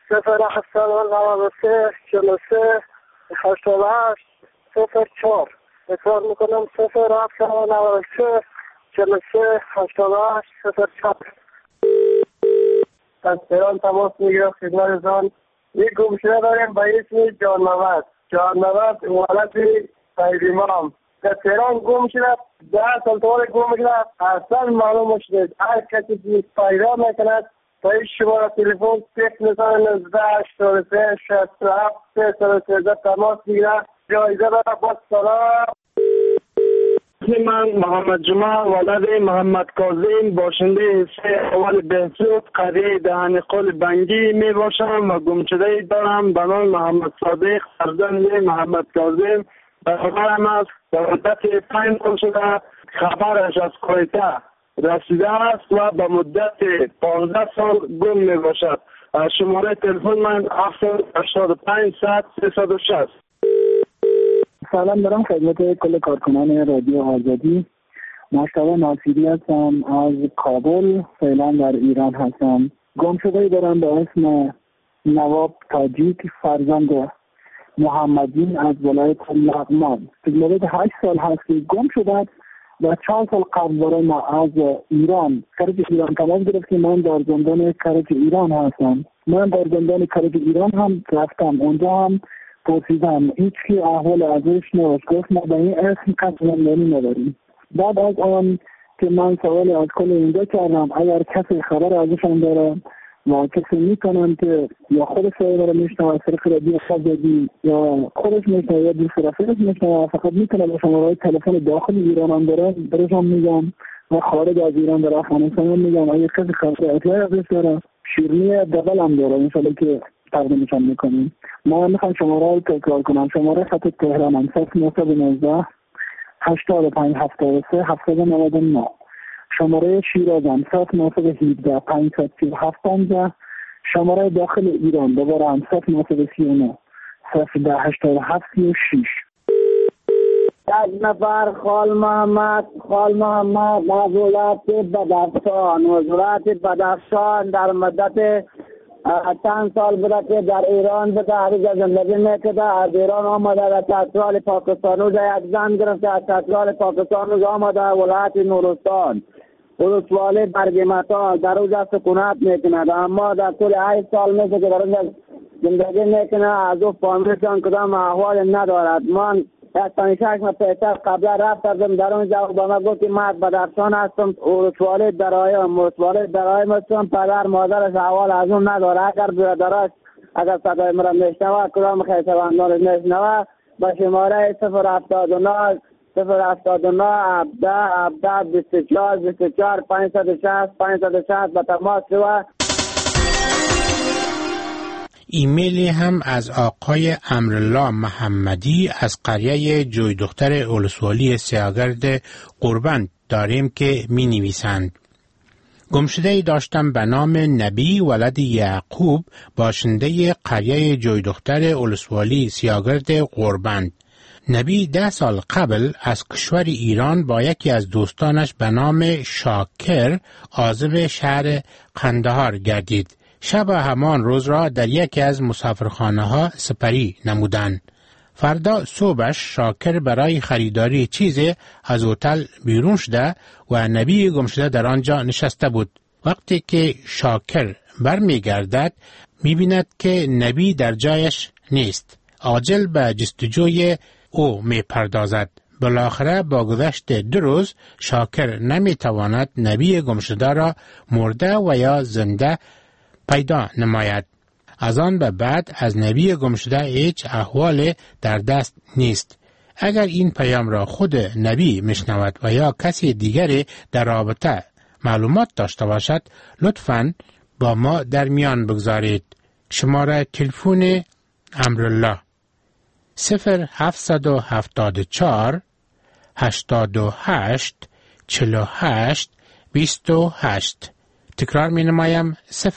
0793 43 88 04. اصرار میکنم 0793 43 88 04. از تهران تماس میگیرم خدمتتان. یک گمشده داریم به اسم جانموت. جانموت ولد سید امام در تهران گم شده. 10 سال طور گم شده. اصلا معلوم شده هر کسی که پیدا میکند تا این شماره تلفن 019 83 67 313 تماس میگیرد. جایزه داره. با سلام. من محمد جمعه ولد محمد کاظم باشنده حصه اول بهسود قریه دهن قل بنگی می باشم و گمشده دارم به نام محمد صادق فرزند محمد کاظم. برادرم است. به مدت 5 سال شده خبرش از کویته رسیده است و به مدت 15 سال گم می باشد. شماره تلفن من 785 360. سلام دارم خدمت کل کارکنان رادیو آزادی. مشتاق ناصری هستم از کابل، فعلا در ایران هستم. گم شده دارم به اسم نواب تاجیک فرزند محمدین از ولایت لغمان. مدت 8 سال هست که گم شده و 4 سال قبل برای ما از ایران کرج ایران تماس گرفت که من در زندان کرج ایران هستم. من در زندان کرج ایران هم رفتم، اونجا هم پرسیدم هیچی احوال ازش نوشت. گفت ما به این اسم کس زندانی نداریم. بعد از آن که من سوال از کل اینجا کردم اگر کسی خبر ازشان داره و کسی میکنن که یا خود سوال رو میشنوه سرخ رادیو خزدی یا خودش میشنوه یا دوست رفیقش میشنوه فقط میتونه به شماره تلفن داخل ایران هم داره برشان میگم و خارج از ایران در افغانستان هم میگم اگر کسی خبر اطلاع ازش داره شیرنی دبل هم داره انشالله که تقدیمشان میکنیم. ما میخوام شماره رو تکرار کنم. شماره خط تهران هم 0919 85 73 799. شماره شیراز هم 0917 537 50. شماره داخل ایران دوباره هم 0939 010 87 36. یک نفر خال محمد ولایت بدخشان در مدت چند سال بوده که در ایران به تحریک زندگی میکرده. از ایران آمده در چترال پاکستان روز یک زن گرفته از چترال پاکستان روز آمده ولایت نورستان ولسوالی برگمتال در روز سکونت میکند. اما در طول 8 سال میشه که در روز زندگی میکنه. از او فامیلشان کدام احوال ندارد. من از 5-6 ماه پیش قبلا رفتم در اونجا با من گفت که من بدخشان هستم ولسوالی درایم هستم. پدر مادرش احوال از اون نداره. اگر برادرش اگر صدای مرا میشنوه کدام خیشاوندان میشنوه به شماره 079 17 24 560 به تماس شوه. ایمیلی هم از آقای امرالله محمدی از قریه جوی دختر اولسوالی سیاگرد قربند داریم که می نویسند: گمشده‌ای داشتم به نام نبی ولد یعقوب باشنده قریه جوی دختر اولسوالی سیاگرد قربند. نبی 10 سال قبل از کشور ایران با یکی از دوستانش به نام شاکر عازم شهر قندهار گردید. شب همان روز را در یکی از مسافرخانه ها سپری نمودند. فردا صبحش شاکر برای خریداری چیزی از هتل بیرون شده و نبی گمشده در آنجا نشسته بود. وقتی که شاکر برمیگردد می‌بیند که نبی در جایش نیست. عاجل به جستجوی او می‌پردازد. بالاخره با گذشت 2 روز شاکر نمی‌تواند نبی گمشده را مرده و یا زنده پیدا نماید. از آن به بعد از نبی گمشده هیچ احوال در دست نیست. اگر این پیام را خود نبی میشنود و یا کسی دیگری در رابطه معلومات داشته باشد لطفاً با ما در میان بگذارید. شماره تلفن امرالله 0774 88 48 28. تکرار می نمایم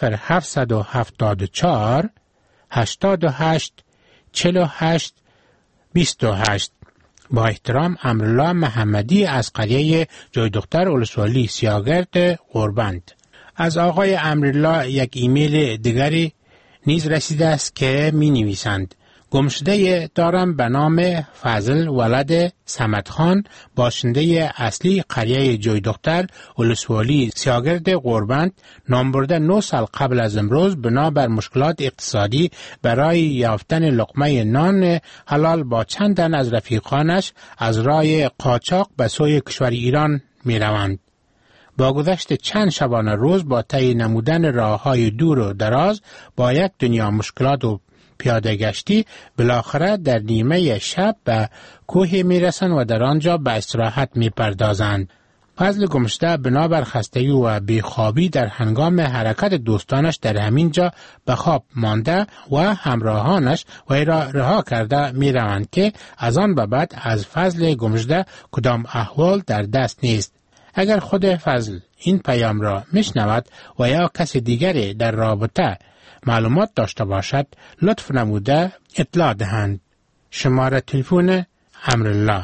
0774 88 48 28. با احترام امرالله محمدی از قریه جای دختر ولسوالی سیاگرد غوربند. از آقای امرالله یک ایمیل دیگری نیز رسیده است که می نویسند: گمشده دارم به نام فضل ولد صمد خان، باشنده اصلی قریه جای دختر ولسوالی سیاگرد غوربند. نام برده 9 سال قبل از امروز بنابر مشکلات اقتصادی برای یافتن لقمه نان حلال با چند تن از رفیقانش از راه قاچاق به سوی کشور ایران می روند. با گذشت چند شبانه روز با طی نمودن راه‌های دور و دراز با یک دنیا مشکلات و پیاده گشتی بالاخره در نیمه شب به کوه میرسند و در آنجا به استراحت میپردازند. فضل گمشده بنابر خستگی و بیخوابی در هنگام حرکت دوستانش در همین جا به خواب مانده و همراهانش وی را رها کرده میروند که از آن به بعد از فضل گمشده کدام احوال در دست نیست. اگر خود فضل این پیام را میشنود و یا کسی دیگری در رابطه معلومات داشته باشد لطف نموده اطلاع دهند. شماره تلفن امرالله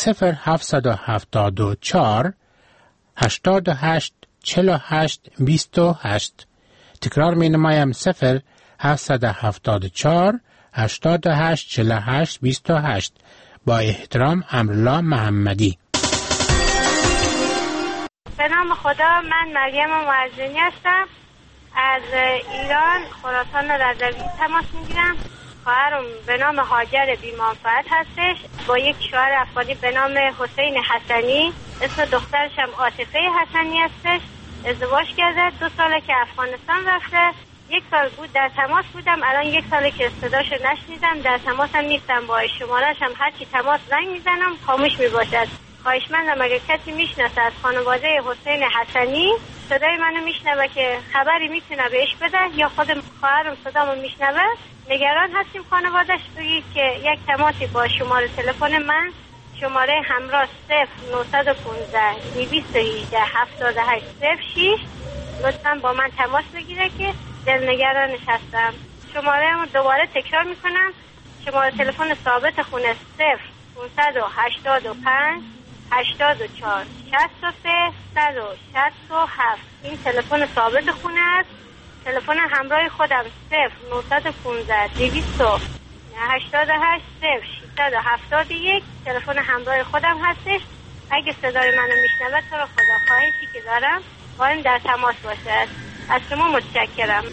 0774 88 48 28. تکرار می نمایم 0774 88 48 28. با احترام امرالله محمدی. به نام خدا، من مریم معزینی هستم. از ایران خراسان رضوی تماس میگیرم. خواهرم به نام هاجر بی‌منفعت هستش، با یک شوهر افغانی به نام حسین حسنی، اسم دخترش هم عاطفه حسنی هستش. ازدواج کرده، 2 ساله که افغانستان رفته. 1 سال بود در تماس بودم، الان 1 ساله که صداشو نشنیدم، در تماس هم نیستم. با شماره‌ش هم هرچی تماس زنگ میزنم خاموش میباشد. خواهشمندم اگر کسی میشناسه از خانواده حسین حسنی صدای منو میشنوه که خبری میتونه بهش بده، یا خود خواهرم صدامو میشنوه، نگران هستیم خانوادهش، بگید که یک تماسی با شماره تلفن من، شماره همراه 0915 218 7806 لطفا با من تماس بگیره که دلنگرانش هستم. شماره رو دوباره تکرار میکنم، شماره تلفن ثابت خونه 0585 84 63 167. این تلفن ثابت خونه است. تلفن همراه خودم 0915 288 671 تلفن همراه خودم هستش. اگه صدای منو میشنوه تو رو خدا خواهشی که دارم با این در تماس باشد. از شما متشکرم.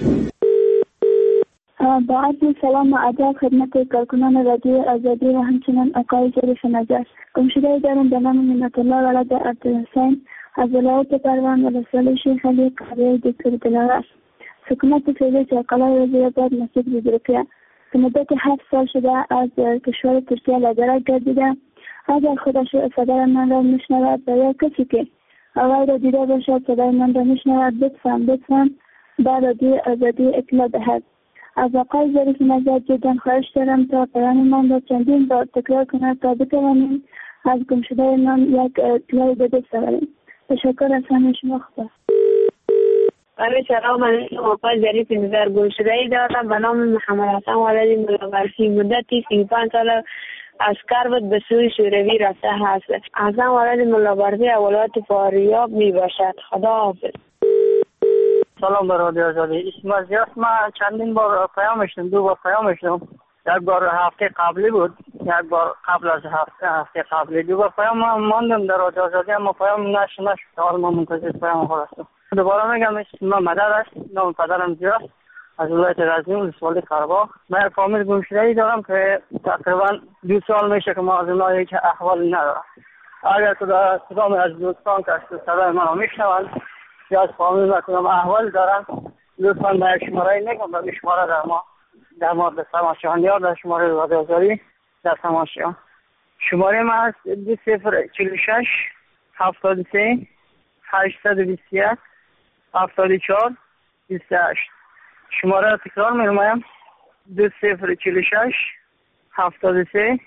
با عرض سلام و ادب خدمت کارکنان رادیو آزادی و همچنین آقای ظریف نجار. گمشده دارم به نام منت الله ولد عبدالحسین از ولایت پروان ولسوالی شیخ علی قریه دکتر دلارس. سکونت فعلی چرقلای وزیرآباد مسجد بزرگیه. به مدت 7 سال شده از کشور ترکیه لدرک گردیده. اگر خودش صدای من را میشنود و یا کسی که آقای را دیده باشد صدای من را میشنود لطفاً به رادیو آزادی اطلاع دهد. از آقای ظریف نجار جدا خواهش دارم تا پیام من را چندین بار تکرار کند تا بتوانیم از گمشده من یک اطلاعی به دست آوریم. تشکر از همه شما. خدا. بله سلام علیکم. آقای ظریف نجار گمشده ای دارم به نام محمد حسن ولدی ملاورسی. مدتی 35 سال اسکر بود به سوی شوروی رفته هست. حسن ولدی ملاورسی ولایت فاریاب می باشد. خدا حافظ. سلام به رادیو آزادی. اسم از یاست. من چندین بار پیامش دادم، 2 بار پیامش دادم. یک بار هفته قبلی بود، یک بار قبل از هفته قبلی. 2 بار پیام ماندم در رادیو آزادی اما پیام نشد. حالا من منتظر پیام خود هستم. دوباره میگم اسم من مدد است، نام پدرم زیاست، از ولایت غزنی ولسوالی قره‌باغ. من یک فامیل گمشده‌ای دارم که تقریبا 2 سال میشه که ما از اونها هیچ احوالی ندارم. اگر کدام از دوستان که صدای منو میشنوند یا از فامیل و کدام احوال دارن لطفاً به شماره نگم، به شماره در مورد تماشایان یا در شماره رادیو آزادی در تماشایان. شماره من هست 2046 73 821 74 28. شماره را تکرار می‌نمایم 2046 73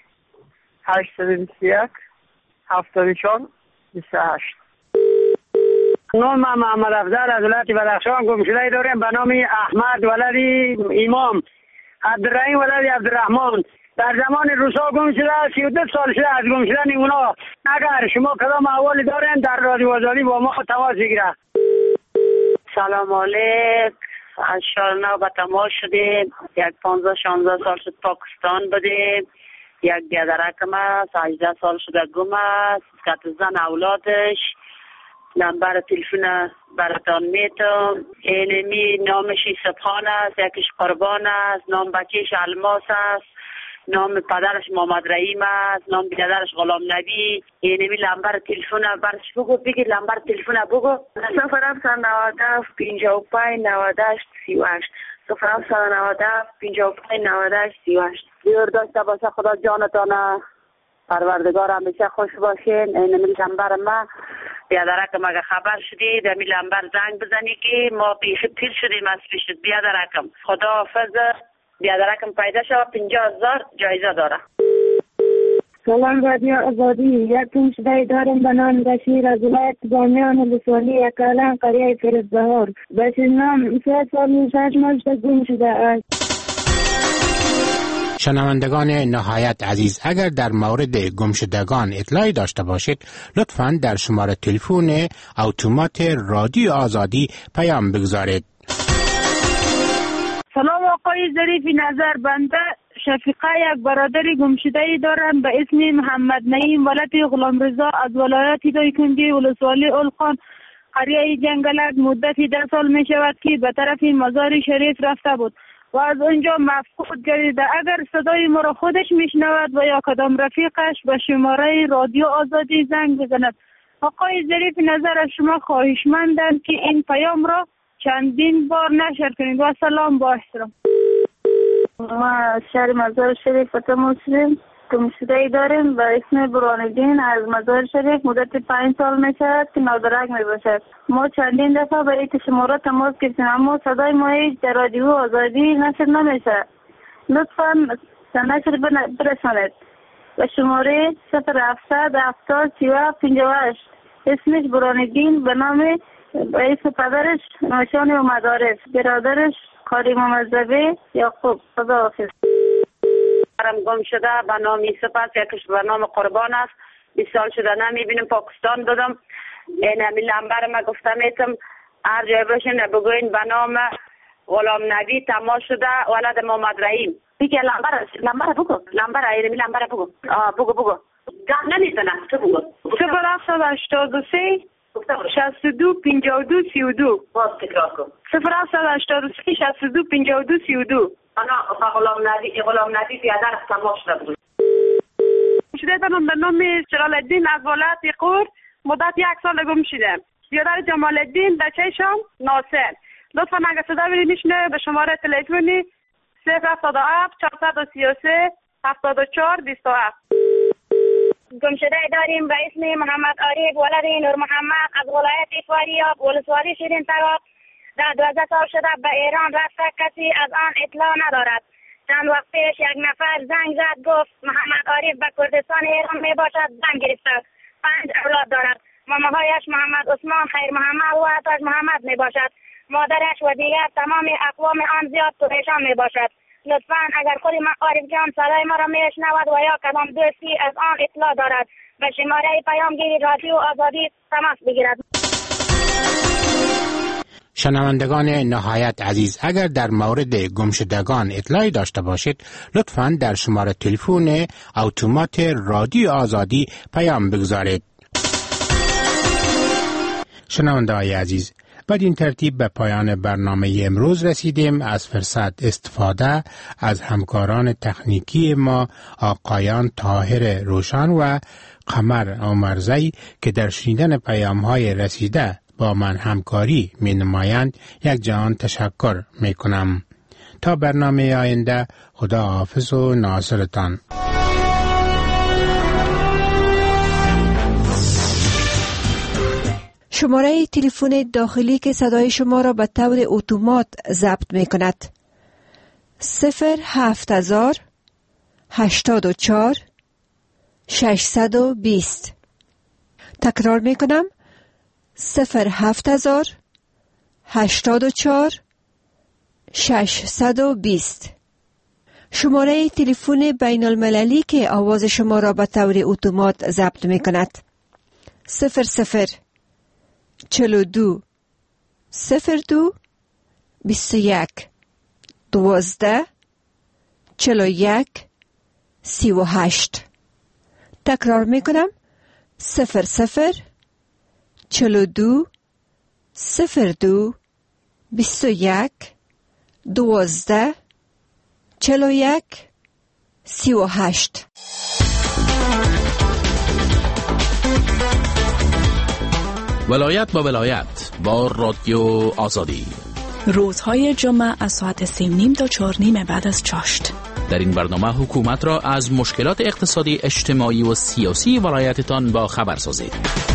821 74 28. نام محمد افضل از ولایت بدخشان. گمشده داریم به نام احمد ولدی امام، عبدالرحیم ولدی عبدالرحمن، در زمان روسا گم شده، 32 سال شده از گم شدن اونا. اگر شما کدام احوالی دارین در رادیو آزادی با ما تماس بگیره. سلام علیکم. از شهر نو به تماس شدیم. یک 15-16 سال شد پاکستان بودیم. یک بیادرکم است 18 سال شده گم است. که زن اولادش نمبر تلفن براتان میتم. اینمی نامش سبحان است، یکیش قربان است، نام بچهش الماس است، نام پدرش محمد رحیم است، نام بیادرش غلام نبی. اینمی نمبر تلفن برش بگو، بگی نمبر تلفن بگو. 0797 55 98 38 0797 55 98 38. دور داشته باشه خدا جانتانه. پروردگار همیشه خوش باشین. اینمی نمبر ما بیادرکم اگه خبر شدی در می لنبر زنگ بزنی که ما پیش پیر شدیم از پیشت بیادرکم. خدا حافظ. بیادرکم پیدا شد 50,000 جایزه داره. سلام رادیو آزادی. یک گمشده دارم به نام بشیر از ولایت بامیان ولسوالی یکالان قریه فرزبهار. بشیر نام 3 سال و 6 ماه گم شده است. شنوندگان نهایت عزیز، اگر در مورد گمشدگان اطلاعی داشته باشید لطفاً در شماره تلفن اتومات رادیو آزادی پیام بگذارید. سلام آقای ظریف نظر. بنده شفیقه یک برادر گمشده‌ای دارم به اسم محمد نعیم ولد غلامرضا از ولایت دایکنڈی ولسوالی اولخان قریه جنگلک. مدتی 10 سال می شود که به طرف مزار شریف رفته بود و از اونجا مفقود گردیده. اگر صدای ما را خودش میشنود و یا کدام رفیقش به شماره رادیو آزادی زنگ بزند. آقای ظریف نظر از شما خواهشمندم که این پیام را چندین بار نشر کنید. و سلام با احترام. ما از شهر مزار شریف تماس شدیم. گمشده‌ای داریم به اسم برهان‌الدین از مزار شریف. مدت 5 سال می شود که نادرک می باشد. ما چندین دفعه به این شماره تماس گرفتیم اما صدای ما هیچ در رادیو آزادی نشر نمیشه. لطفاً نشر برسانید به شماره 0770 اسمش برهان‌الدین به نام به اسم پدرش نشان و مدارس، برادرش کاری ممزبه یعقوب. خداحافظ. گم شده به نام سپس، یکیش به نام قربان است. 20 سال شده نمیبینیم. پاکستان بودم. این همی لنبر ما گفته میتم هر جای باشین بگوین به نام غلام نبی تماس شده ولد محمد رحیم. بگه لنبر بگو. لنبر اینمی لنبر بگو. بگو گم نمیزنه. تو بگو. 0783 62 52 32. باز تکرار کن. 0783 62 52 32. انا غلام نبی بیادر تماس شده بود. شده دارم به نام جلال الدین از ولایت قور. مدت 1 سال گم شده. بیادر جمال الدین بچه‌شم ناصر. لطفاً اگه صدا بینیشنه به شماره تلفنی 077 433 74 27. گمشده داریم به اسم محمد عارف ولد نور محمد از ولایت فاریاب ولسوالی شیرین تراب. در 12 سال شده به ایران رفته، کسی از آن اطلاع ندارد. چند وقت پیش یک نفر زنگ زد گفت محمد عارف به کردستان ایران می باشد. زن گرفته. 5 اولاد دارد. مامهایش محمد عثمان، خیر محمد و عطاش محمد می باشد. مادرش و دیگر تمام اقوام آن زیاد پریشان می باشد. لطفاً اگر خود عارف جان صدای ما را میشنود و یا کدام دوستی از آن اطلاع دارد به شماره پیامگیری رادیو آزادی تماس بگیرد. شنوندگان نهایت عزیز، اگر در مورد گمشدگان اطلاعی داشته باشید لطفاً در شماره تلفن اتومات رادیو آزادی پیام بگذارید. شنونده‌های عزیز، بدین ترتیب به پایان برنامه امروز رسیدیم. از فرصت استفاده از همکاران تکنیکی ما آقایان طاهر روشن و قمر عمرزی که در شنیدن پیام‌های رسیده با من همکاری می نمایند یک جهان تشکر می کنم. تا برنامه آینده، خدا حافظ و ناصرتان. شماره تلفن داخلی که صدای شما را به طور اتومات ضبط می کند 07000 84 620. تکرار می کنم 07000 84 620. شماره تلفن بین المللی که آواز شما را به طور اتومات ضبط می کند. 00 42 02 21 12 41 38. تکرار می کنم. 00 42 02 21 12 41 38. ولایت با ولایت با رادیو آزادی، روزهای جمعه از ساعت 3:30 تا 4:30 بعد از چاشت. در این برنامه حکومت را از مشکلات اقتصادی، اجتماعی و سیاسی ولایتتان با خبر سازید.